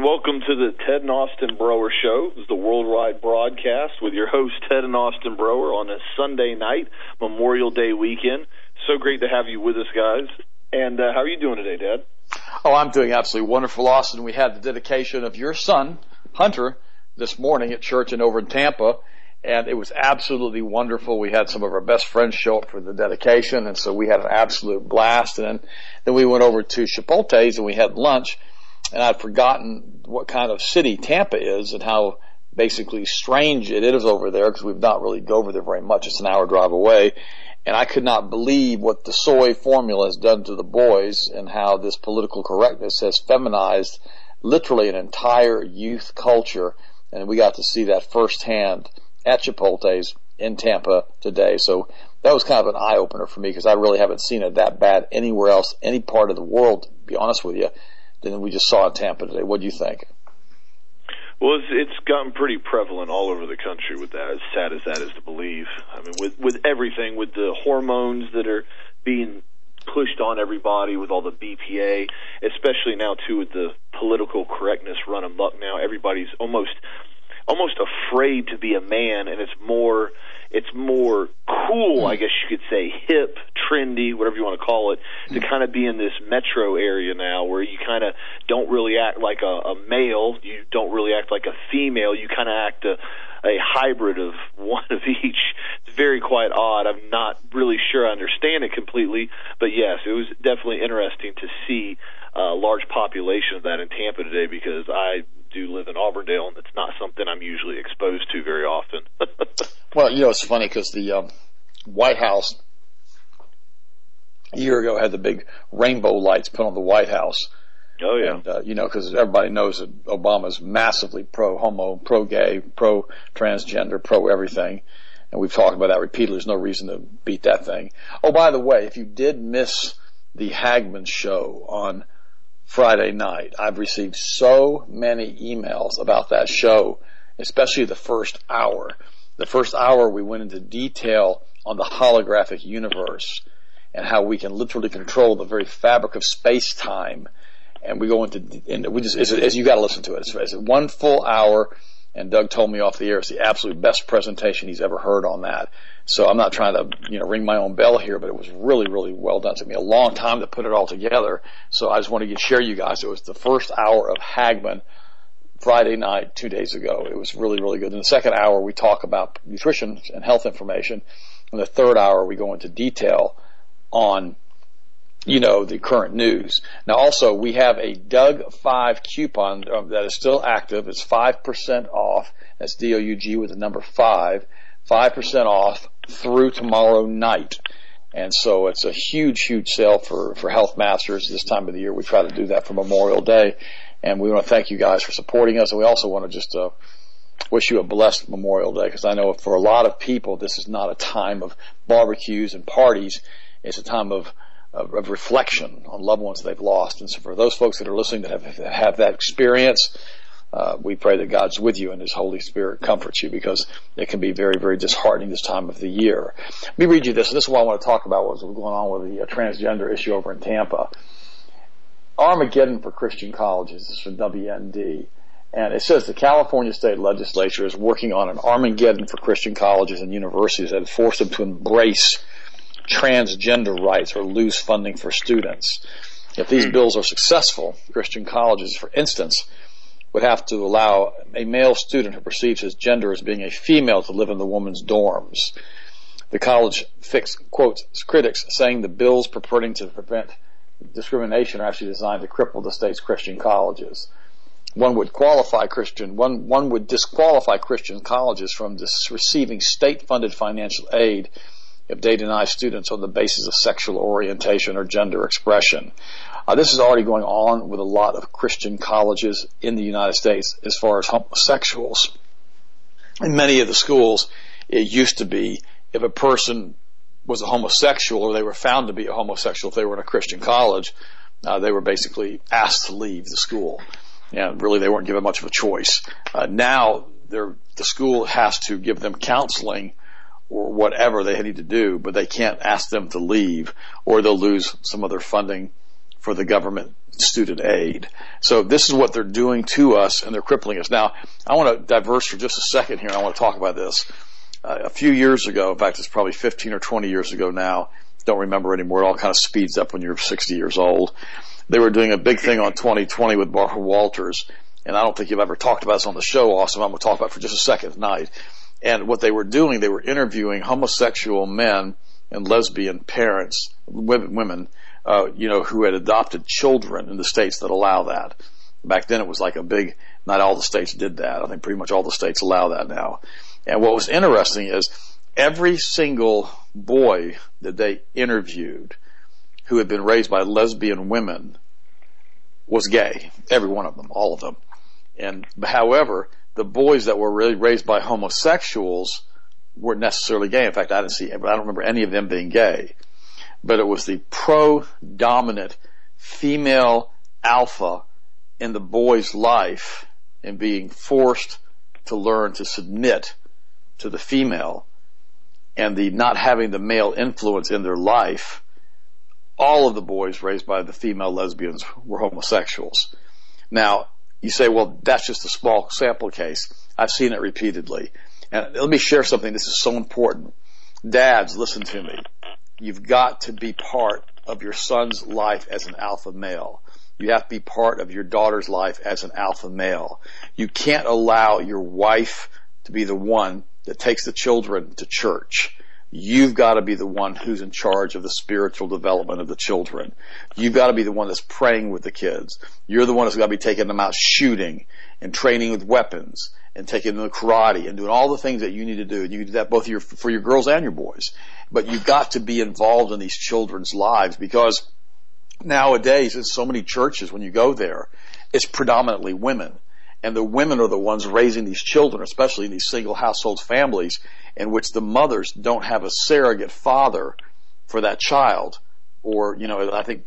welcome to the Ted and Austin Broer Show. This is the worldwide broadcast with your host, Ted and Austin Broer, on a Sunday night, Memorial Day weekend. So great to have you with us, guys. And how are you doing today, Dad? Oh, I'm doing absolutely wonderful, Austin. We had the dedication of your son, Hunter, this morning at church and over in Tampa, and it was absolutely wonderful. We had some of our best friends show up for the dedication, and so we had an absolute blast. And then we went over to Chipotle's and we had lunch, and I'd forgotten what kind of city Tampa is and how basically strange it is over there, because we've not really go over there very much. It's an hour drive away. And I could not believe what the soy formula has done to the boys and how this political correctness has feminized literally an entire youth culture. And we got to see that firsthand at Chipotle's in Tampa today. So that was kind of an eye-opener for me, because I really haven't seen it that bad anywhere else, any part of the world, to be honest with you, than we just saw in Tampa today. What do you think? Well, it's gotten pretty prevalent all over the country with that, as sad as that is to believe. I mean, with everything, with the hormones that are being pushed on everybody, with all the BPA, especially now, too, with the political correctness run amok now. Everybody's almost afraid to be a man, and it's more cool, I guess you could say, hip, trendy, whatever you want to call it, to kind of be in this metro area now, where you kind of don't really act like a male, you don't really act like a female, you kind of act a hybrid of one of each. It's very quite odd. I'm not really sure I understand it completely, but yes, it was definitely interesting to see a large population of that in Tampa today, because I do live in Auburndale, and it's not something I'm usually exposed to very often. Well, it's funny, because the White House a year ago had the big rainbow lights put on the White House. Oh, yeah. And, because everybody knows that Obama's massively pro-homo, pro-gay, pro-transgender, pro-everything. And we've talked about that repeatedly. There's no reason to beat that thing. Oh, by the way, if you did miss the Hagmann show on Friday night, I've received so many emails about that show, especially the first hour. The first hour, we went into detail on the holographic universe and how we can literally control the very fabric of space-time. And we go into you got to listen to it. It's 1 full hour, and Doug told me off the air it's the absolute best presentation he's ever heard on that. So I'm not trying to ring my own bell here, but it was really, really well done. It took me a long time to put it all together. So I just wanted to share you guys. It was the first hour of Hagmann Friday night 2 days ago. It was really, really good. In the second hour, we talk about nutrition and health information. In the third hour, we go into detail on the current news. Now, also, we have a Doug 5 coupon that is still active. It's 5% off. That's DOUG with the number 5. 5% off through tomorrow night. And so it's a huge, huge sale for Health Masters this time of the year. We try to do that for Memorial Day. And we want to thank you guys for supporting us. And we also want to just wish you a blessed Memorial Day, because I know for a lot of people, this is not a time of barbecues and parties. It's a time of reflection on loved ones they've lost. And so for those folks that are listening that have that experience, we pray that God's with you and His Holy Spirit comforts you, because it can be very, very disheartening this time of the year. Let me read you this, and this is what I want to talk about, what's going on with the transgender issue over in Tampa. Armageddon for Christian colleges. This is from WND. And it says the California State Legislature is working on an Armageddon for Christian colleges and universities that would force them to embrace transgender rights or lose funding for students. If these bills are successful, Christian colleges, for instance, would have to allow a male student who perceives his gender as being a female to live in the woman's dorms. The college quotes critics saying the bills purporting to prevent discrimination are actually designed to cripple the state's Christian colleges. One would disqualify Christian colleges from receiving state-funded financial aid if they deny students on the basis of sexual orientation or gender expression. This is already going on with a lot of Christian colleges in the United States as far as homosexuals. In many of the schools, it used to be if a person was a homosexual or they were found to be a homosexual, if they were in a Christian college, they were basically asked to leave the school. And really, they weren't given much of a choice. Now, the school has to give them counseling or whatever they need to do, but they can't ask them to leave, or they'll lose some of their funding for the government student aid. So this is what they're doing to us, and they're crippling us. Now, I want to diverse for just a second here. I want to talk about this. A few years ago, in fact, it's probably 15 or 20 years ago now, don't remember anymore, it all kind of speeds up when you're 60 years old. They were doing a big thing on 2020 with Barbara Walters, and I don't think you've ever talked about this on the show, Austin. I'm going to talk about it for just a second tonight. And what they were doing, they were interviewing homosexual men and lesbian parents, women, who had adopted children in the states that allow that. Back then it was like a big, not all the states did that. I think pretty much all the states allow that now. And what was interesting is every single boy that they interviewed who had been raised by lesbian women was gay. Every one of them, all of them. And however, the boys that were really raised by homosexuals weren't necessarily gay. In fact, I don't remember any of them being gay. But it was the pro-dominant female alpha in the boy's life and being forced to learn to submit to the female and the not having the male influence in their life. All of the boys raised by the female lesbians were homosexuals. Now, you say, well, that's just a small sample case. I've seen it repeatedly. And let me share something. This is so important. Dads, listen to me. You've got to be part of your son's life as an alpha male. You have to be part of your daughter's life as an alpha male. You can't allow your wife to be the one that takes the children to church. You've got to be the one who's in charge of the spiritual development of the children. You've got to be the one that's praying with the kids. You're the one that's got to be taking them out shooting and training with weapons and taking them to karate and doing all the things that you need to do. And you can do that both for your girls and your boys. But you've got to be involved in these children's lives, because nowadays in so many churches, when you go there, it's predominantly women. And the women are the ones raising these children, especially in these single household families in which the mothers don't have a surrogate father for that child. Or, I think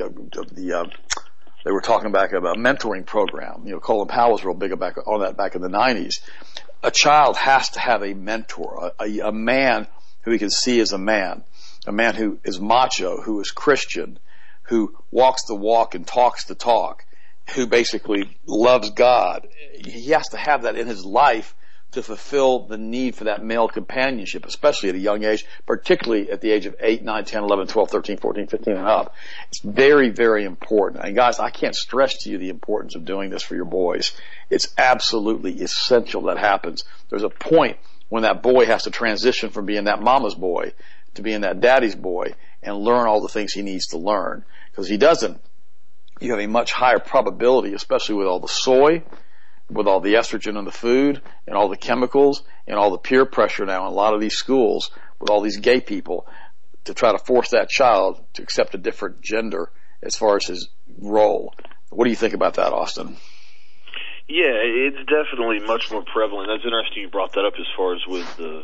they were talking back about a mentoring program. Colin Powell was real big on that back in the 90s. A child has to have a mentor, a man who he can see as a man who is macho, who is Christian, who walks the walk and talks the talk, who basically loves God. He has to have that in his life to fulfill the need for that male companionship, especially at a young age, particularly at the age of 8, 9, 10, 11, 12, 13, 14, 15 and up. It's very, very important. And guys, I can't stress to you the importance of doing this for your boys. It's absolutely essential that happens. There's a point when that boy has to transition from being that mama's boy to being that daddy's boy and learn all the things he needs to learn. Because he doesn't, you have a much higher probability, especially with all the soy, with all the estrogen in the food, and all the chemicals, and all the peer pressure now in a lot of these schools, with all these gay people, to try to force that child to accept a different gender as far as his role. What do you think about that, Austin? Yeah, it's definitely much more prevalent. That's interesting you brought that up as far as with the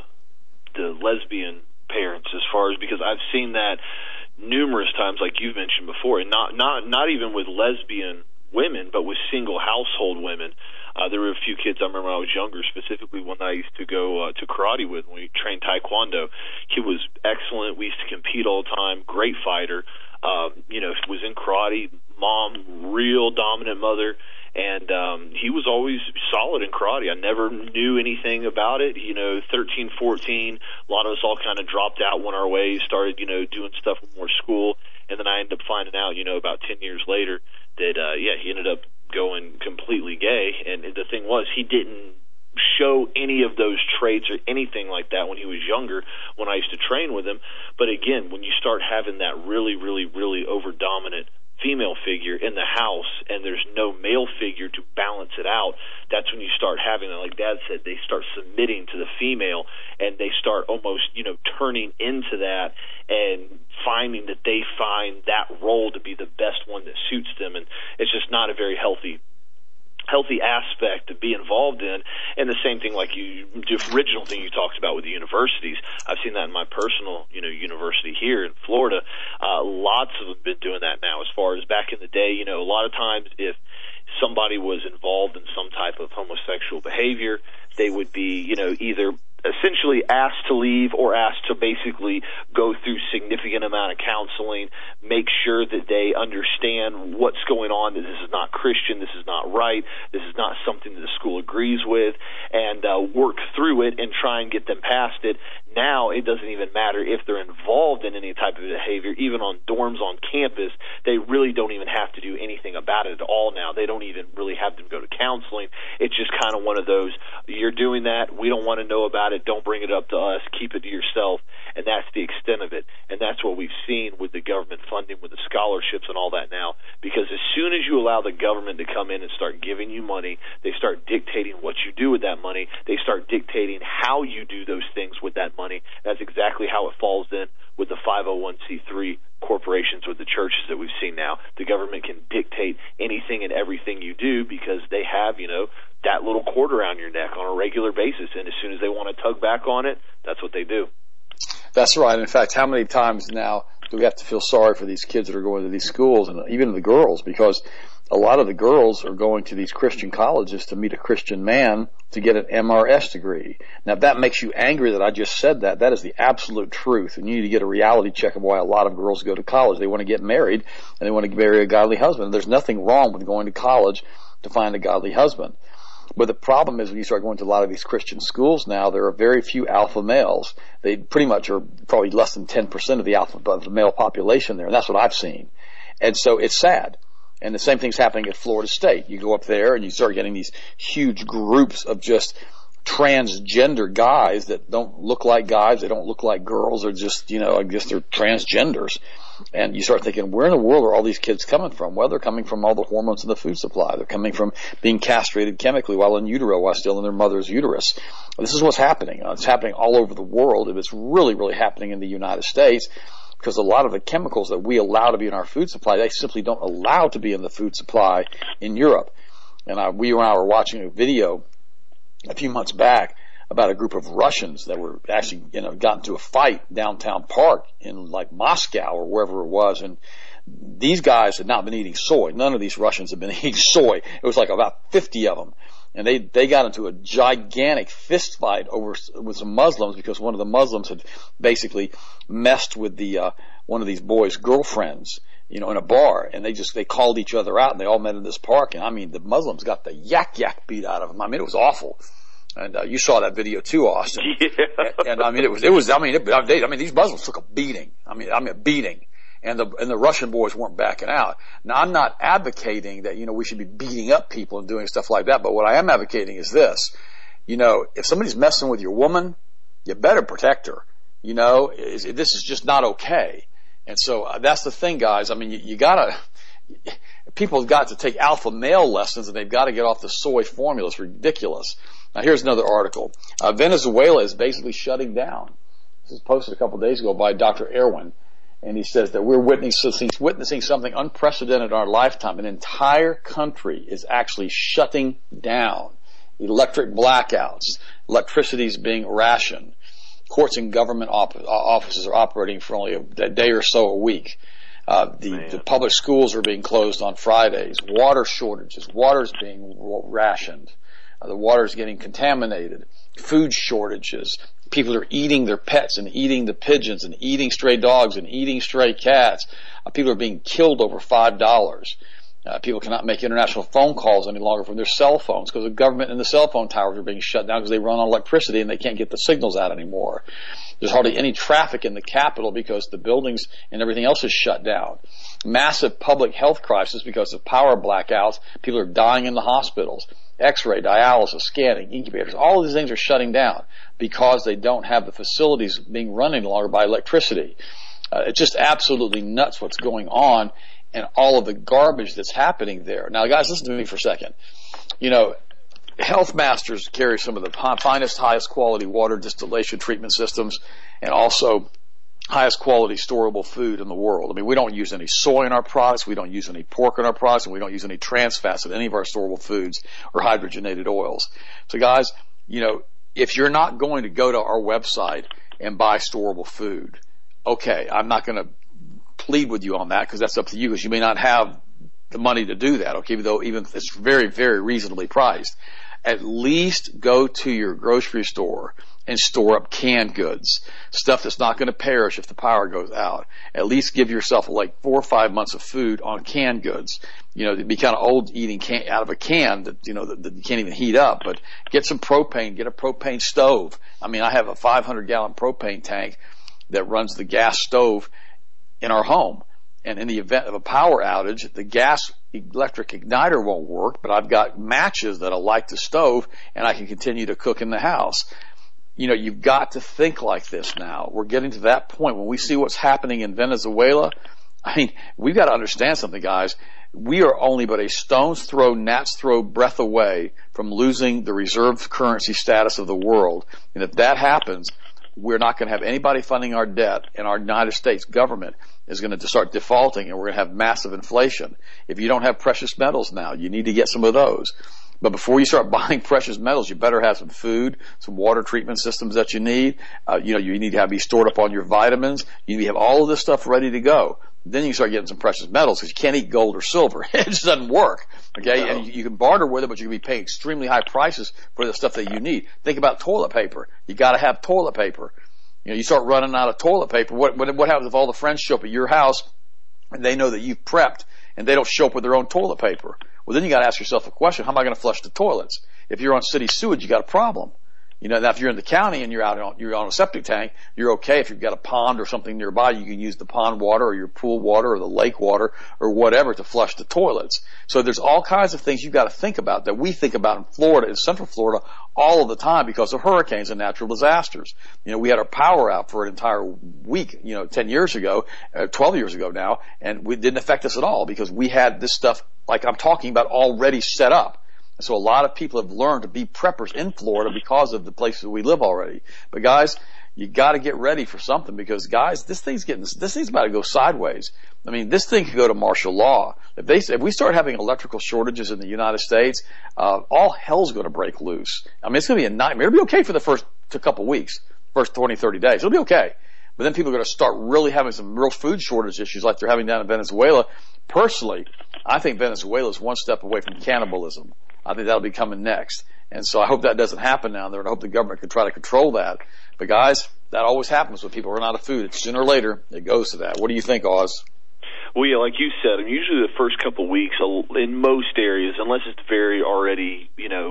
lesbian parents, as far as, because I've seen that numerous times, like you've mentioned before, and not even with lesbian women, but with single household women. There were a few kids I remember when I was younger, specifically one that I used to go to karate with when we trained taekwondo. He was excellent. We used to compete all the time. Great fighter. Was in karate. Mom, real dominant mother. And he was always solid in karate. I never knew anything about it. 13, 14, a lot of us all kind of dropped out, went our ways, started, doing stuff with more school. And then I ended up finding out, about 10 years later that, he ended up going completely gay. And the thing was, he didn't show any of those traits or anything like that when he was younger, when I used to train with him. But again, when you start having that really, really, really over-dominant female figure in the house and there's no male figure to balance it out, that's when you start having, like Dad said, they start submitting to the female and they start almost, turning into that and finding that they find that role to be the best one that suits them. And it's just not a very healthy aspect to be involved in. And the same thing, like the original thing you talked about with the universities, I've seen that in my personal, university here in Florida. Lots of them have been doing that now. As far as back in the day, a lot of times if somebody was involved in some type of homosexual behavior, they would be, either essentially asked to leave or asked to basically go through significant amount of counseling, make sure that they understand what's going on, that this is not Christian, this is not right, this is not something that the school agrees with, and work through it and try and get them past it. Now it doesn't even matter if they're involved in any type of behavior, even on dorms on campus. They really don't even have to do anything about it at all now. They don't even really have them go to counseling. It's just kind of one of those, you're doing that, we don't want to know about it, don't bring it up to us, keep it to yourself, and that's the extent of it. And that's what we've seen with the government funding, with the scholarships and all that now, because as soon as you allow the government to come in and start giving you money, they start dictating what you do with that money, they start dictating how you do those things with that money. That's exactly how it falls in with the 501c3 corporations with the churches that we've seen now. The government can dictate anything and everything you do because they have, that little cord around your neck on a regular basis, and as soon as they want to tug back on it, that's what they do. That's right. In fact, how many times now do we have to feel sorry for these kids that are going to these schools, and even the girls, because a lot of the girls are going to these Christian colleges to meet a Christian man to get an MRS degree. Now, if that makes you angry that I just said that, that is the absolute truth. And you need to get a reality check of why a lot of girls go to college. They want to get married, and they want to marry a godly husband. There's nothing wrong with going to college to find a godly husband. But the problem is when you start going to a lot of these Christian schools now, there are very few alpha males. They pretty much are probably less than 10% of the male population there, and that's what I've seen. And so it's sad. And the same thing's happening at Florida State. You go up there and you start getting these huge groups of just transgender guys that don't look like guys, they don't look like girls, or just, I guess they're transgenders. And you start thinking, where in the world are all these kids coming from? Well, they're coming from all the hormones in the food supply. They're coming from being castrated chemically while in utero, while still in their mother's uterus. This is what's happening. It's happening all over the world, and it's really, really happening in the United States, because a lot of the chemicals that we allow to be in our food supply, they simply don't allow to be in the food supply in Europe. And we and I were watching a video a few months back about a group of Russians that were actually, got into a fight downtown park in like Moscow or wherever it was. And these guys had not been eating soy. None of these Russians had been eating soy. It was like about 50 of them. And they got into a gigantic fist fight with some Muslims, because one of the Muslims had basically messed with one of these boys' girlfriends, in a bar, and they called each other out, and they all met in this park. And I mean, the Muslims got the yak beat out of them. I mean, it was awful. And you saw that video too, Austin. Yeah. And I mean, these Muslims took a beating. I mean, a beating. And the Russian boys weren't backing out. Now, I'm not advocating that, we should be beating up people and doing stuff like that, but what I am advocating is this. If somebody's messing with your woman, you better protect her. This is just not okay. And so that's the thing, guys. I mean, people have got to take alpha male lessons, and they've got to get off the soy formula. It's ridiculous. Now, here's another article. Venezuela is basically shutting down. This was posted a couple of days ago by Dr. Erwin. And he says that we're witnessing something unprecedented in our lifetime. An entire country is actually shutting down. Electric blackouts. Electricity is being rationed. Courts and government offices are operating for only a day or so a week. The public schools are being closed on Fridays. Water shortages. Water is being rationed. The water is getting contaminated. Food shortages. People are eating their pets and eating the pigeons and eating stray dogs and eating stray cats. People are being killed over $5. People cannot make international phone calls any longer from their cell phones because the government and the cell phone towers are being shut down because they run on electricity and they can't get the signals out anymore. There's hardly any traffic in the capital because the buildings and everything else is shut down. Massive public health crisis because of power blackouts. People are dying in the hospitals. X-ray, dialysis, scanning, incubators, all of these things are shutting down because they don't have the facilities being run any longer by electricity. It's just absolutely nuts what's going on and all of the garbage that's happening there. Now, guys, listen to me for a second. Health Masters carry some of the finest, highest quality water distillation treatment systems and also highest quality storable food in the world. I mean, we don't use any soy in our products, we don't use any pork in our products, and we don't use any trans fats in any of our storable foods or hydrogenated oils. So guys, if you're not going to go to our website and buy storable food, okay, I'm not going to plead with you on that because that's up to you, because you may not have the money to do that, okay, though even it's very, very reasonably priced. at least go to your grocery store and store up canned goods, stuff that's not going to perish if the power goes out. At least give yourself like 4 or 5 months of food on canned goods. You know, it'd be kind of old eating out of a can that, you know, that you can't even heat up, but get some propane, get a propane stove. I mean, I have a 500-gallon propane tank that runs the gas stove in our home. And in the event of a power outage, the gas electric igniter won't work, but I've got matches that'll light the stove and I can continue to cook in the house. You know, you've got to think like this now. We're getting to that point when we see what's happening in Venezuela. I mean, we've got to understand something, guys. We are only but a stone's throw, gnat's throw breath away from losing the reserve currency status of the world. And if that happens, we're not going to have anybody funding our debt, and our United States government is going to start defaulting, and we're going to have massive inflation. If you don't have precious metals now, you need to get some of those. But before you start buying precious metals, you better have some food, some water treatment systems that you need. You need to have these stored up on your vitamins. You need to have all of this stuff ready to go. Then you start getting some precious metals because you can't eat gold or silver. It just doesn't work. Okay, no. And you can barter with it, but you're going to be paying extremely high prices for the stuff that you need. Think about toilet paper. You got to have toilet paper. You know, you start running out of toilet paper. What happens if all the friends show up at your house and they know that you've prepped and they don't show up with their own toilet paper? Well, then you got to ask yourself a question: how am I going to flush the toilets? If you're on city sewage, you got a problem. You know, now if you're in the county and you're on a septic tank, you're okay. If you've got a pond or something nearby, you can use the pond water or your pool water or the lake water or whatever to flush the toilets. So there's all kinds of things you've got to think about that we think about in Florida, in Central Florida, all of the time because of hurricanes and natural disasters. You know, we had our power out for an entire week, 10 years ago, 12 years ago now, and it didn't affect us at all because we had this stuff, like I'm talking about, already set up. So a lot of people have learned to be preppers in Florida because of the places we live already. But guys, you got to get ready for something because, guys, this thing's about to go sideways. I mean, this thing could go to martial law. If we start having electrical shortages in the United States, all hell's going to break loose. I mean, it's going to be a nightmare. It'll be okay for the first couple weeks, first 20, 30 days. It'll be okay. But then people are going to start really having some real food shortage issues like they're having down in Venezuela. Personally, I think Venezuela is one step away from cannibalism. I think that'll be coming next. And so I hope that doesn't happen down there, and I hope the government can try to control that. But guys, that always happens when people run out of food. Sooner or later, it goes to that. What do you think, Oz? Well, yeah, like you said, I mean, usually the first couple of weeks in most areas, unless it's very already,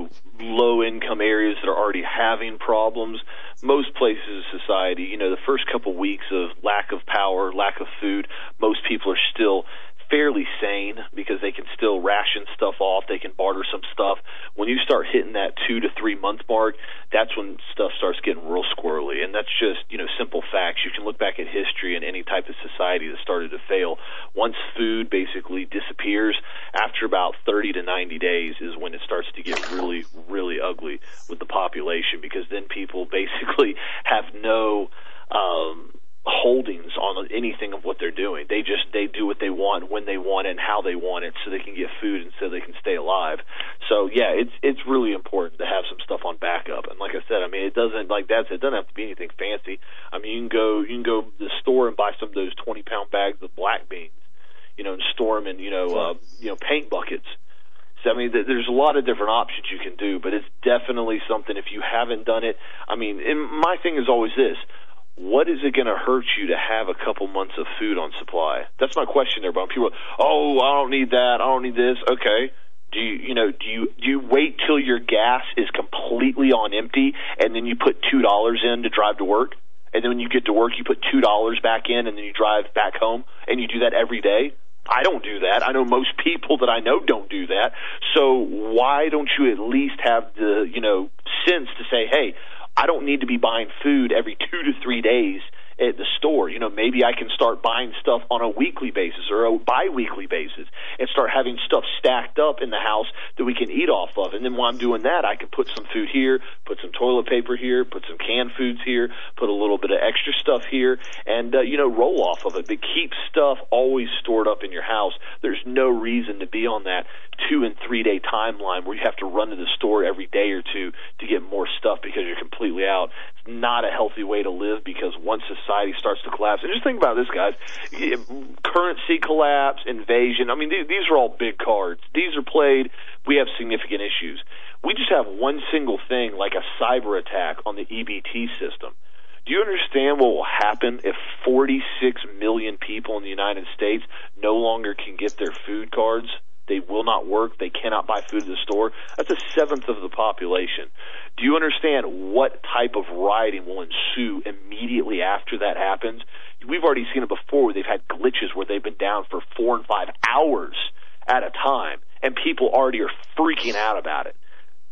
low-income areas that are already having problems, most places of society, the first couple of weeks of lack of power, lack of food, most people are still fairly sane because they can still ration stuff off. They can barter some stuff. When you start hitting that 2 to 3 month mark, that's when stuff starts getting real squirrely. And that's just, simple facts. You can look back at history and any type of society that started to fail. Once food basically disappears, after about 30 to 90 days is when it starts to get really, really ugly with the population because then people basically have no holdings on anything of what they're doing. They do what they want, when they want it, and how they want it, so they can get food and so they can stay alive. So yeah, it's really important to have some stuff on backup. And like I said, I mean, it doesn't have to be anything fancy. I mean, you can go to the store and buy some of those 20-pound bags of black beans, and store them in paint buckets. So, I mean, there's a lot of different options you can do, but it's definitely something if you haven't done it. I mean, my thing is always this: what is it going to hurt you to have a couple months of food on supply? That's my question there, Bob. People are, I don't need that. I don't need this. Okay. Do you wait till your gas is completely on empty and then you put $2 in to drive to work? And then when you get to work, you put $2 back in and then you drive back home, and you do that every day? I don't do that. I know most people that I know don't do that. So why don't you at least have the, sense to say, hey, I don't need to be buying food every 2 to 3 days at the store. Maybe I can start buying stuff on a weekly basis or a bi-weekly basis and start having stuff stacked up in the house that we can eat off of. And then while I'm doing that, I can put some food here, put some toilet paper here, put some canned foods here, put a little bit of extra stuff here, and, roll off of it. But keep stuff always stored up in your house. There's no reason to be on that 2 and 3 day timeline where you have to run to the store every day or two to get more stuff because you're completely out. It's not a healthy way to live because once society starts to collapse, and just think about this, guys, currency collapse, invasion, I mean, these are all big cards. These are played. We have significant issues. We just have one single thing, like a cyber attack on the EBT system. Do you understand what will happen if 46 million people in the United States no longer can get their food cards? They will not work. They cannot buy food at the store. That's a seventh of the population. Do you understand what type of rioting will ensue immediately after that happens? We've already seen it before where they've had glitches where they've been down for 4 and 5 hours at a time, and people already are freaking out about it.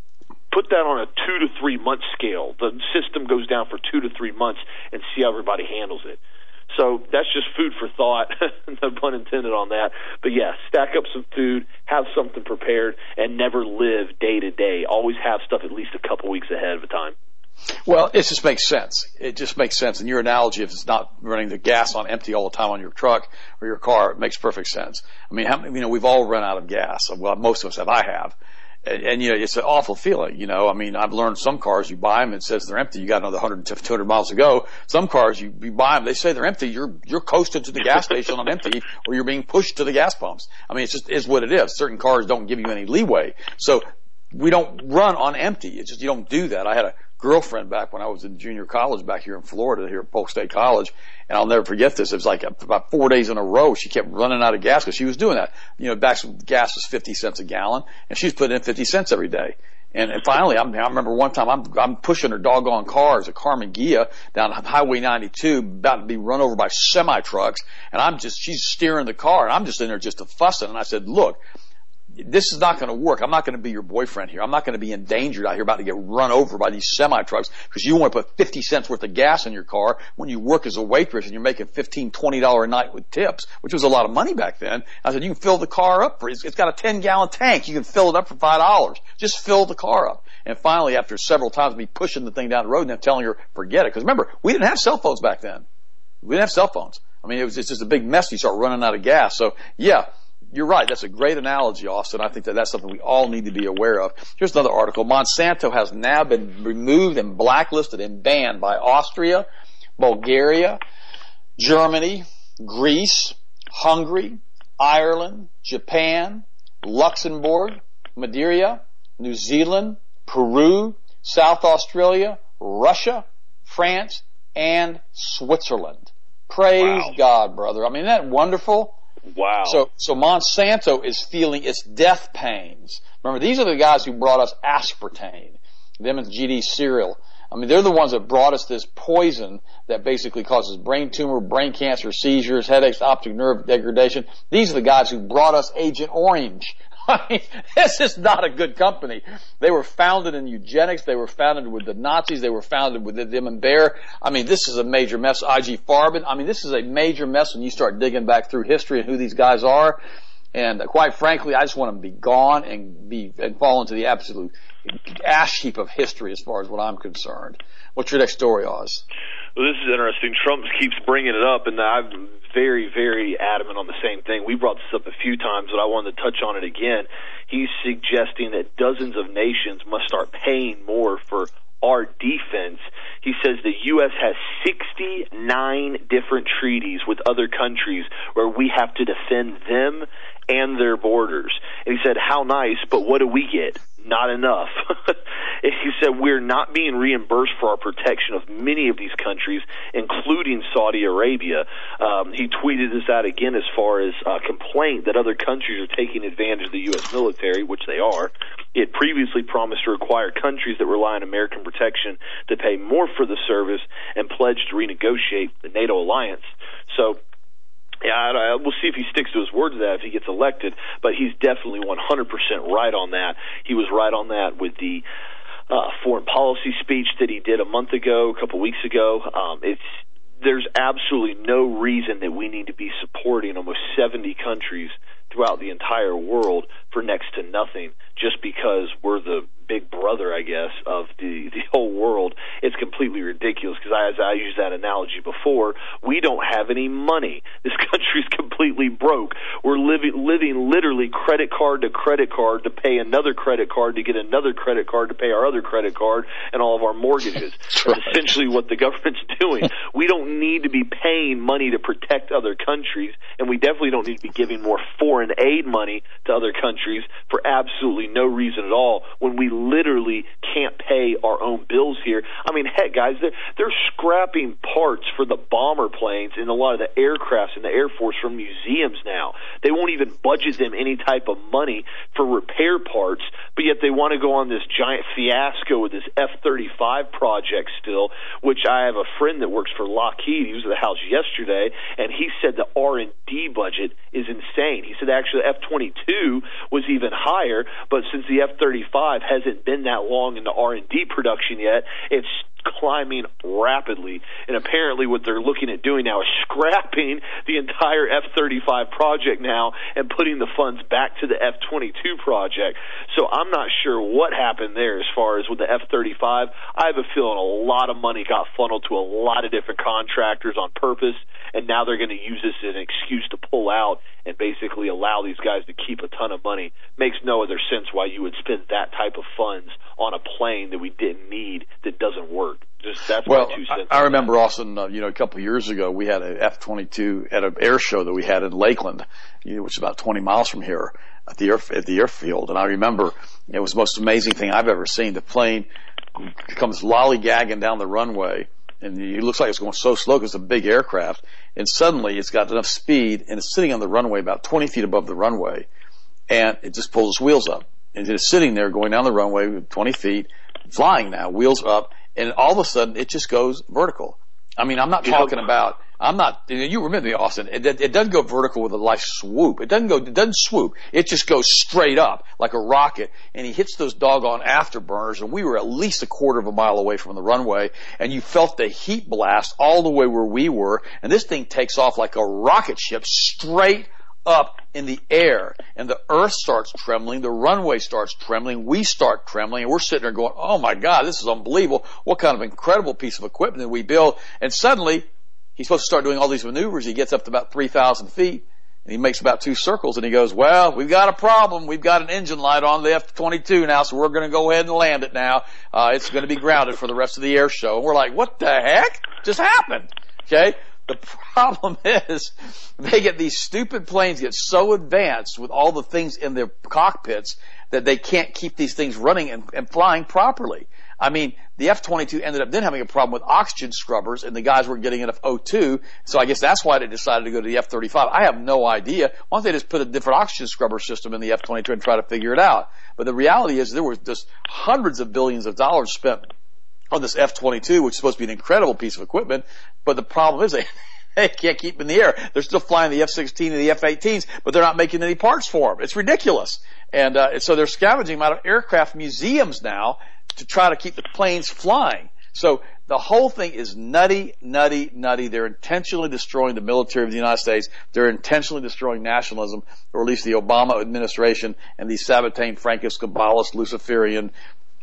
Put that on a 2 to 3 month scale. The system goes down for 2 to 3 months and see how everybody handles it. So that's just food for thought, no pun intended on that. But yeah, stack up some food, have something prepared, and never live day to day. Always have stuff at least a couple weeks ahead of time. Well, it just makes sense. It just makes sense. And your analogy, if it's not running the gas on empty all the time on your truck or your car, it makes perfect sense. I mean, we've all run out of gas. Well, most of us have. I have. And it's an awful feeling, I mean, I've learned some cars, you buy them, it says they're empty, you got another 100, 200 miles to go. Some cars, you buy them, they say they're empty, you're coasted to the gas station on empty, or you're being pushed to the gas pumps. I mean, it just is what it is. Certain cars don't give you any leeway. So we don't run on empty. It's just, you don't do that. I had a girlfriend back when I was in junior college back here in Florida, here at Polk State College, and I'll never forget this. It was like about 4 days in a row she kept running out of gas because she was doing that. Back when gas was 50 cents a gallon, and she's putting in 50 cents every day. And finally, I remember one time I'm pushing her doggone car, it's a Carmen Ghia, down Highway 92, about to be run over by semi trucks, and she's steering the car, and I'm just in there just fussing. And I said, look, this is not going to work. I'm not going to be your boyfriend here. I'm not going to be endangered out here about to get run over by these semi-trucks because you want to put 50 cents worth of gas in your car when you work as a waitress and you're making $15, $20 a night with tips, which was a lot of money back then. I said, you can fill the car up it's got a 10-gallon tank. You can fill it up for $5. Just fill the car up. And finally, after several times of me pushing the thing down the road and then telling her, forget it. Because remember, we didn't have cell phones back then. We didn't have cell phones. I mean, it's just a big mess. You start running out of gas. So, yeah. You're right. That's a great analogy, Austin. I think that's something we all need to be aware of. Here's another article. Monsanto has now been removed and blacklisted and banned by Austria, Bulgaria, Germany, Greece, Hungary, Ireland, Japan, Luxembourg, Madeira, New Zealand, Peru, South Australia, Russia, France, and Switzerland. Praise God, brother. I mean, isn't that wonderful? Wow. So Monsanto is feeling its death pains. Remember, these are the guys who brought us aspartame, them and GD cereal. I mean, they're the ones that brought us this poison that basically causes brain tumor, brain cancer, seizures, headaches, optic nerve degradation. These are the guys who brought us Agent Orange. I mean, this is not a good company. They were founded in eugenics. They were founded with the Nazis. They were founded with them and Bayer. I mean, this is a major mess. IG Farben. I mean, this is a major mess when you start digging back through history and who these guys are. And quite frankly, I just want them to be gone and fall into the absolute ash heap of history as far as what I'm concerned. What's your next story, Oz? Well, this is interesting. Trump keeps bringing it up, and I'm very, very adamant on the same thing. We brought this up a few times, but I wanted to touch on it again. He's suggesting that dozens of nations must start paying more for our defense. He says the U.S. has 69 different treaties with other countries where we have to defend them and their borders. And he said, how nice, but what do we get? Not enough. He said we're not being reimbursed for our protection of many of these countries, including Saudi Arabia. He tweeted this out again as far as a complaint that other countries are taking advantage of the U.S. military, which they are. It previously promised to require countries that rely on American protection to pay more for the service and pledged to renegotiate the NATO alliance. So, yeah, we'll see if he sticks to his word to that if he gets elected, but he's definitely 100% right on that. He was right on that with the foreign policy speech that he did a month ago, a couple weeks ago. There's absolutely no reason that we need to be supporting almost 70 countries throughout the entire world for next to nothing just because we're the big brother, I guess, of the whole world. It's completely ridiculous because as I used that analogy before, we don't have any money. This country's completely broke. We're living literally credit card to pay another credit card to get another credit card to pay our other credit card and all of our mortgages. That's right. Essentially what the government's doing. We don't need to be paying money to protect other countries, and we definitely don't need to be giving more foreign aid money to other countries countries for absolutely no reason at all when we literally can't pay our own bills here. I mean, heck, guys, they're scrapping parts for the bomber planes and a lot of the aircrafts in the Air Force from museums now. They won't even budget them any type of money for repair parts, but yet they want to go on this giant fiasco with this F-35 project still, which I have a friend that works for Lockheed. He was at the house yesterday, and he said the R&D budget is insane. He said actually the F-22 was even higher, but since the F-35 hasn't been that long in the R&D production yet, it's climbing rapidly, and apparently what they're looking at doing now is scrapping the entire F-35 project now and putting the funds back to the F-22 project. So I'm not sure what happened there as far as with the F-35. I have a feeling a lot of money got funneled to a lot of different contractors on purpose, and now they're going to use this as an excuse to pull out and basically allow these guys to keep a ton of money. Makes no other sense why you would spend that type of funds on a plane that we didn't need that doesn't work. Just that's my 2 cents. I remember, Austin, a couple of years ago, we had an F-22 at an air show that we had in Lakeland, which is about 20 miles from here at the airfield. And I remember it was the most amazing thing I've ever seen. The plane comes lollygagging down the runway, and it looks like it's going so slow because it's a big aircraft. And suddenly it's got enough speed, and it's sitting on the runway about 20 feet above the runway, and it just pulls its wheels up. And it's sitting there going down the runway with 20 feet, flying now, wheels up, and all of a sudden it just goes vertical. I mean, I'm not talking about, you remember me, Austin, it doesn't go vertical with a light swoop. It doesn't swoop. It just goes straight up like a rocket, and he hits those doggone afterburners, and we were at least a quarter of a mile away from the runway, and you felt the heat blast all the way where we were, and this thing takes off like a rocket ship straight up in the air, and the earth starts trembling, the runway starts trembling, we start trembling, and we're sitting there going, oh my God, this is unbelievable. What kind of incredible piece of equipment did we build? And suddenly, he's supposed to start doing all these maneuvers. He gets up to about 3,000 feet, and he makes about 2 circles, and he goes, well, we've got a problem. We've got an engine light on the F-22 now, so we're going to go ahead and land it now. It's going to be grounded for the rest of the air show. And we're like, what the heck just happened? Okay? The problem is they get these stupid planes get so advanced with all the things in their cockpits that they can't keep these things running and flying properly. I mean, the F-22 ended up then having a problem with oxygen scrubbers, and the guys were getting enough O2, so I guess that's why they decided to go to the F-35. I have no idea. Why don't they just put a different oxygen scrubber system in the F-22 and try to figure it out? But the reality is there was just hundreds of billions of dollars spent on this F-22, which is supposed to be an incredible piece of equipment, but the problem is they can't keep them in the air. They're still flying the F-16 and the F-18s, but they're not making any parts for them. It's ridiculous. And so they're scavenging them out of aircraft museums now to try to keep the planes flying. So the whole thing is nutty, nutty, nutty. They're intentionally destroying the military of the United States. They're intentionally destroying nationalism, or at least the Obama administration and these Sabbatain, Frankist, Kabbalist, Luciferian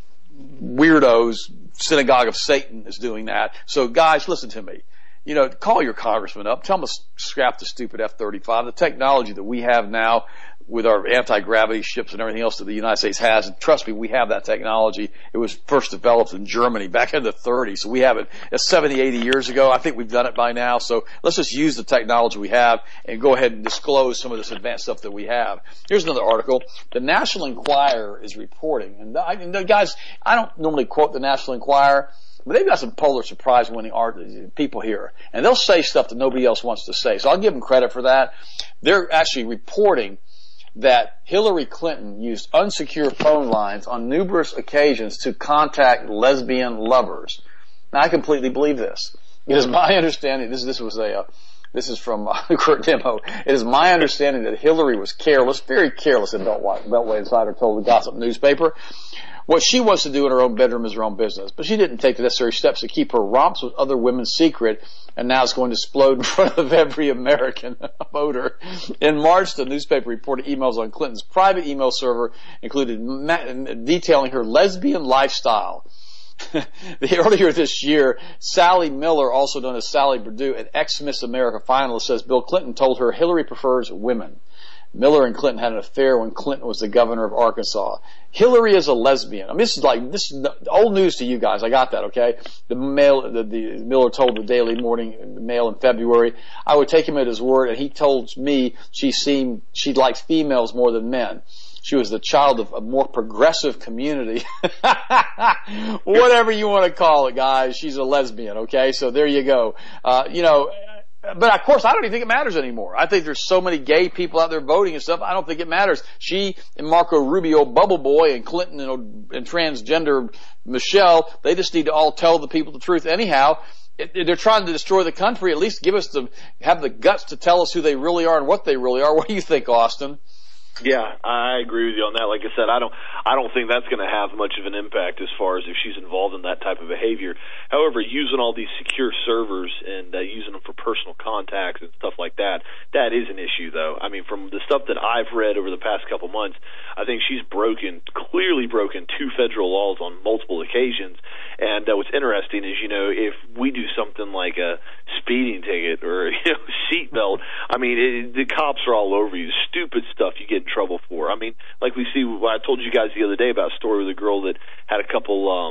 weirdos, synagogue of Satan is doing that. So guys, listen to me. Call your congressman up. Tell them to scrap the stupid F-35. The technology that we have now with our anti-gravity ships and everything else that the United States has, and trust me, we have that technology. It was first developed in Germany back in the 30s, so we have it. It's 70, 80 years ago. I think we've done it by now, so let's just use the technology we have and go ahead and disclose some of this advanced stuff that we have. Here's another article. The National Enquirer is reporting, and guys, I don't normally quote the National Enquirer, but they've got some Pulitzer Prize winning people here, and they'll say stuff that nobody else wants to say, so I'll give them credit for that. They're actually reporting that Hillary Clinton used unsecure phone lines on numerous occasions to contact lesbian lovers. Now, I completely believe this. It is my understanding, this is from Kurt Demo. It is my understanding that Hillary was careless, very careless, and Beltway Insider told the Gossip newspaper. What she wants to do in her own bedroom is her own business, but she didn't take the necessary steps to keep her romps with other women secret, and now it's going to explode in front of every American voter. In March, the newspaper reported emails on Clinton's private email server included detailing her lesbian lifestyle. Earlier this year, Sally Miller, also known as Sally Perdue, an ex-Miss America finalist, says Bill Clinton told her Hillary prefers women. Miller and Clinton had an affair when Clinton was the governor of Arkansas. Hillary is a lesbian. I mean, this is old news to you guys. I got that, okay? The Miller told the Daily Morning Mail in February. I would take him at his word, and he told me she likes females more than men. she was the child of a more progressive community. Whatever you want to call it, guys. She's a lesbian, okay? So there you go. But of course, I don't even think it matters anymore. I think there's so many gay people out there voting and stuff. I don't think it matters. She and Marco Rubio, Bubble Boy, and Clinton and transgender Michelle, they just need to all tell the people the truth anyhow. They're trying to destroy the country. At least have the guts to tell us who they really are and what they really are. What do you think, Austin? Yeah, I agree with you on that. Like I said, I don't think that's going to have much of an impact as far as if she's involved in that type of behavior. However, using all these secure servers and using them for personal contacts and stuff like that, that is an issue, though. I mean, from the stuff that I've read over the past couple months, I think she's clearly broken 2 federal laws on multiple occasions. And what's interesting is, if we do something like a speeding ticket or seatbelt, I mean, the cops are all over you. Stupid stuff you get in trouble for. I mean, like we see, I told you guys the other day about a story with a girl that had a couple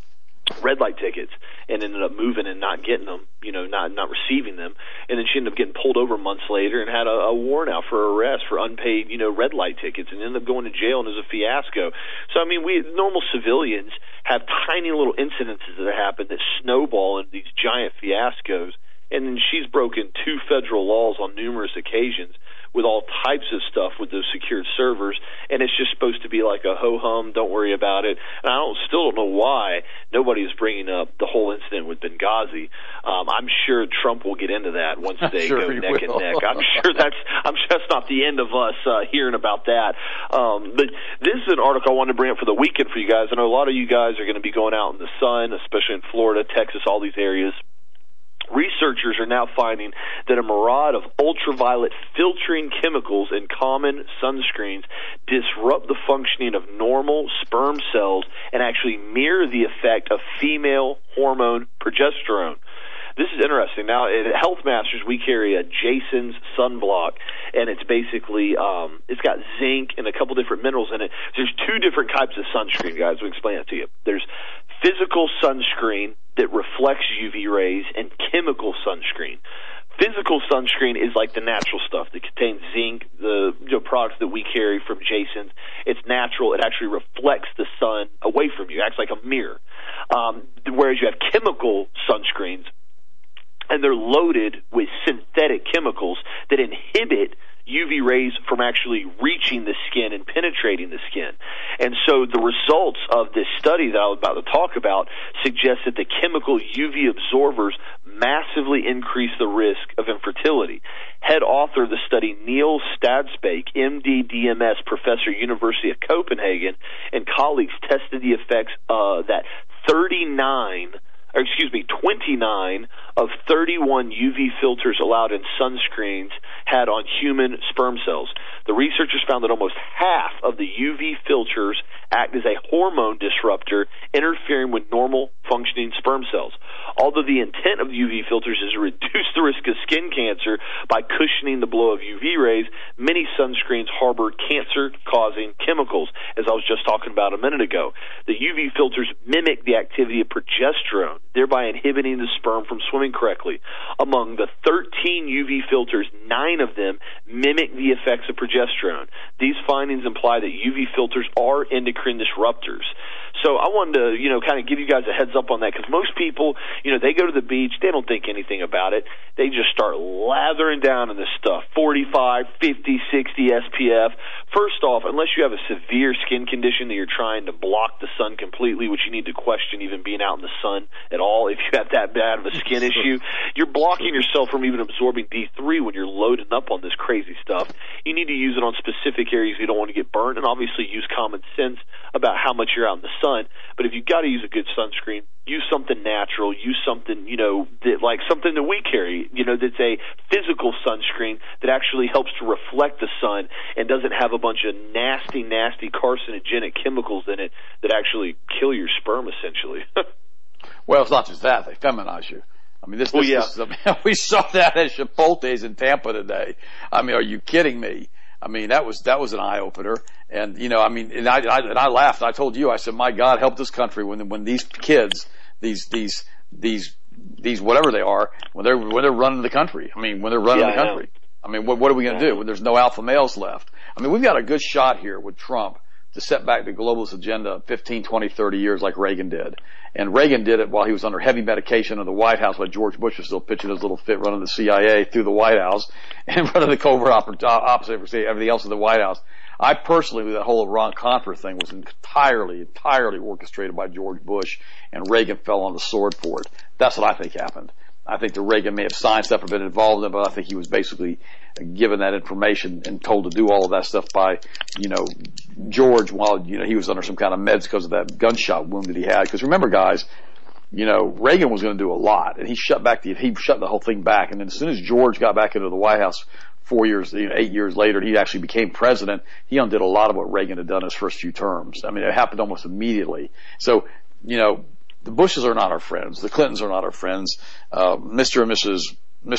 red light tickets and ended up moving and not getting them, not receiving them, and then she ended up getting pulled over months later and had a warrant out for arrest for unpaid, red light tickets, and ended up going to jail, and it was a fiasco. So I mean, we normal civilians have tiny little incidences that happen that snowball into these giant fiascos, and then she's broken 2 federal laws on numerous occasions with all types of stuff with those secured servers, and it's just supposed to be like a ho-hum, don't worry about it. And I still don't know why nobody is bringing up the whole incident with Benghazi. I'm sure Trump will get into that once they go neck and neck. I'm sure that's not the end of us hearing about that. But this is an article I wanted to bring up for the weekend for you guys. I know a lot of you guys are going to be going out in the sun, especially in Florida, Texas, all these areas. Researchers are now finding that a myriad of ultraviolet filtering chemicals in common sunscreens disrupt the functioning of normal sperm cells and actually mirror the effect of female hormone progesterone. This is interesting. Now, at Health Masters, we carry a Jason's sunblock, and it's basically, it's got zinc and a couple different minerals in it. There's 2 different types of sunscreen, guys. We'll explain it to you. There's physical sunscreen that reflects UV rays and chemical sunscreen. Physical sunscreen is like the natural stuff that contains zinc, the products that we carry from Jason's. It's natural. It actually reflects the sun away from you. It acts like a mirror. Whereas you have chemical sunscreens, and they're loaded with synthetic chemicals that inhibit UV rays from actually reaching the skin and penetrating the skin. And so the results of this study that I was about to talk about suggest that the chemical UV absorbers massively increase the risk of infertility. Head author of the study, Neil Stadsbake, MD, DMS, professor, University of Copenhagen, and colleagues tested the effects that 29 of 31 UV filters allowed in sunscreens had on human sperm cells. The researchers found that almost half of the UV filters act as a hormone disruptor, interfering with normal functioning sperm cells. Although the intent of UV filters is to reduce the risk of skin cancer by cushioning the blow of UV rays, many sunscreens harbor cancer-causing chemicals, as I was just talking about a minute ago. The UV filters mimic the activity of progesterone, thereby inhibiting the sperm from swimming correctly. Among the 13 UV filters, 9 of them mimic the effects of progesterone. These findings imply that UV filters are endocrine disruptors. So I wanted to, kind of give you guys a heads up on that, because most people, they go to the beach, they don't think anything about it. They just start lathering down in this stuff, 45, 50, 60 SPF. First off, unless you have a severe skin condition that you're trying to block the sun completely, which you need to question even being out in the sun at all, if you have that bad of a skin issue, you're blocking yourself from even absorbing D3 when you're loading up on this crazy stuff. You need to use it on specific areas you don't want to get burned, and obviously use common sense about how much you're out in the sun. But if you've got to use a good sunscreen, use something natural, use something, like something that we carry, that's a physical sunscreen that actually helps to reflect the sun and doesn't have a bunch of nasty, nasty carcinogenic chemicals in it that actually kill your sperm, essentially. Well, it's not just that. They feminize you. I mean, we saw that at Chipotle's in Tampa today. I mean, are you kidding me? I mean, that was an eye opener. And, I laughed. I told you, I said, my God, help this country when these kids, these whatever they are, when they're running the country. I mean, when they're running the country. I mean, what are we going to do when there's no alpha males left? I mean, we've got a good shot here with Trump to set back the globalist agenda 15, 20, 30 years like Reagan did. And Reagan did it while he was under heavy medication in the White House, while George Bush was still pitching his little fit running the CIA through the White House and running the covert opposite for everything else in the White House. I personally, that whole Iran-Contra thing was entirely orchestrated by George Bush, and Reagan fell on the sword for it. That's what I think happened. I think that Reagan may have signed stuff or been involved in it, but I think he was basically given that information and told to do all of that stuff by, George while, he was under some kind of meds because of that gunshot wound that he had. Because remember, guys, Reagan was going to do a lot, and he shut the whole thing back. And then as soon as George got back into the White House 8 years later, he actually became president. He undid a lot of what Reagan had done his first few terms. I mean, it happened almost immediately. So, the Bushes are not our friends. The Clintons are not our friends. Mr. and Mrs.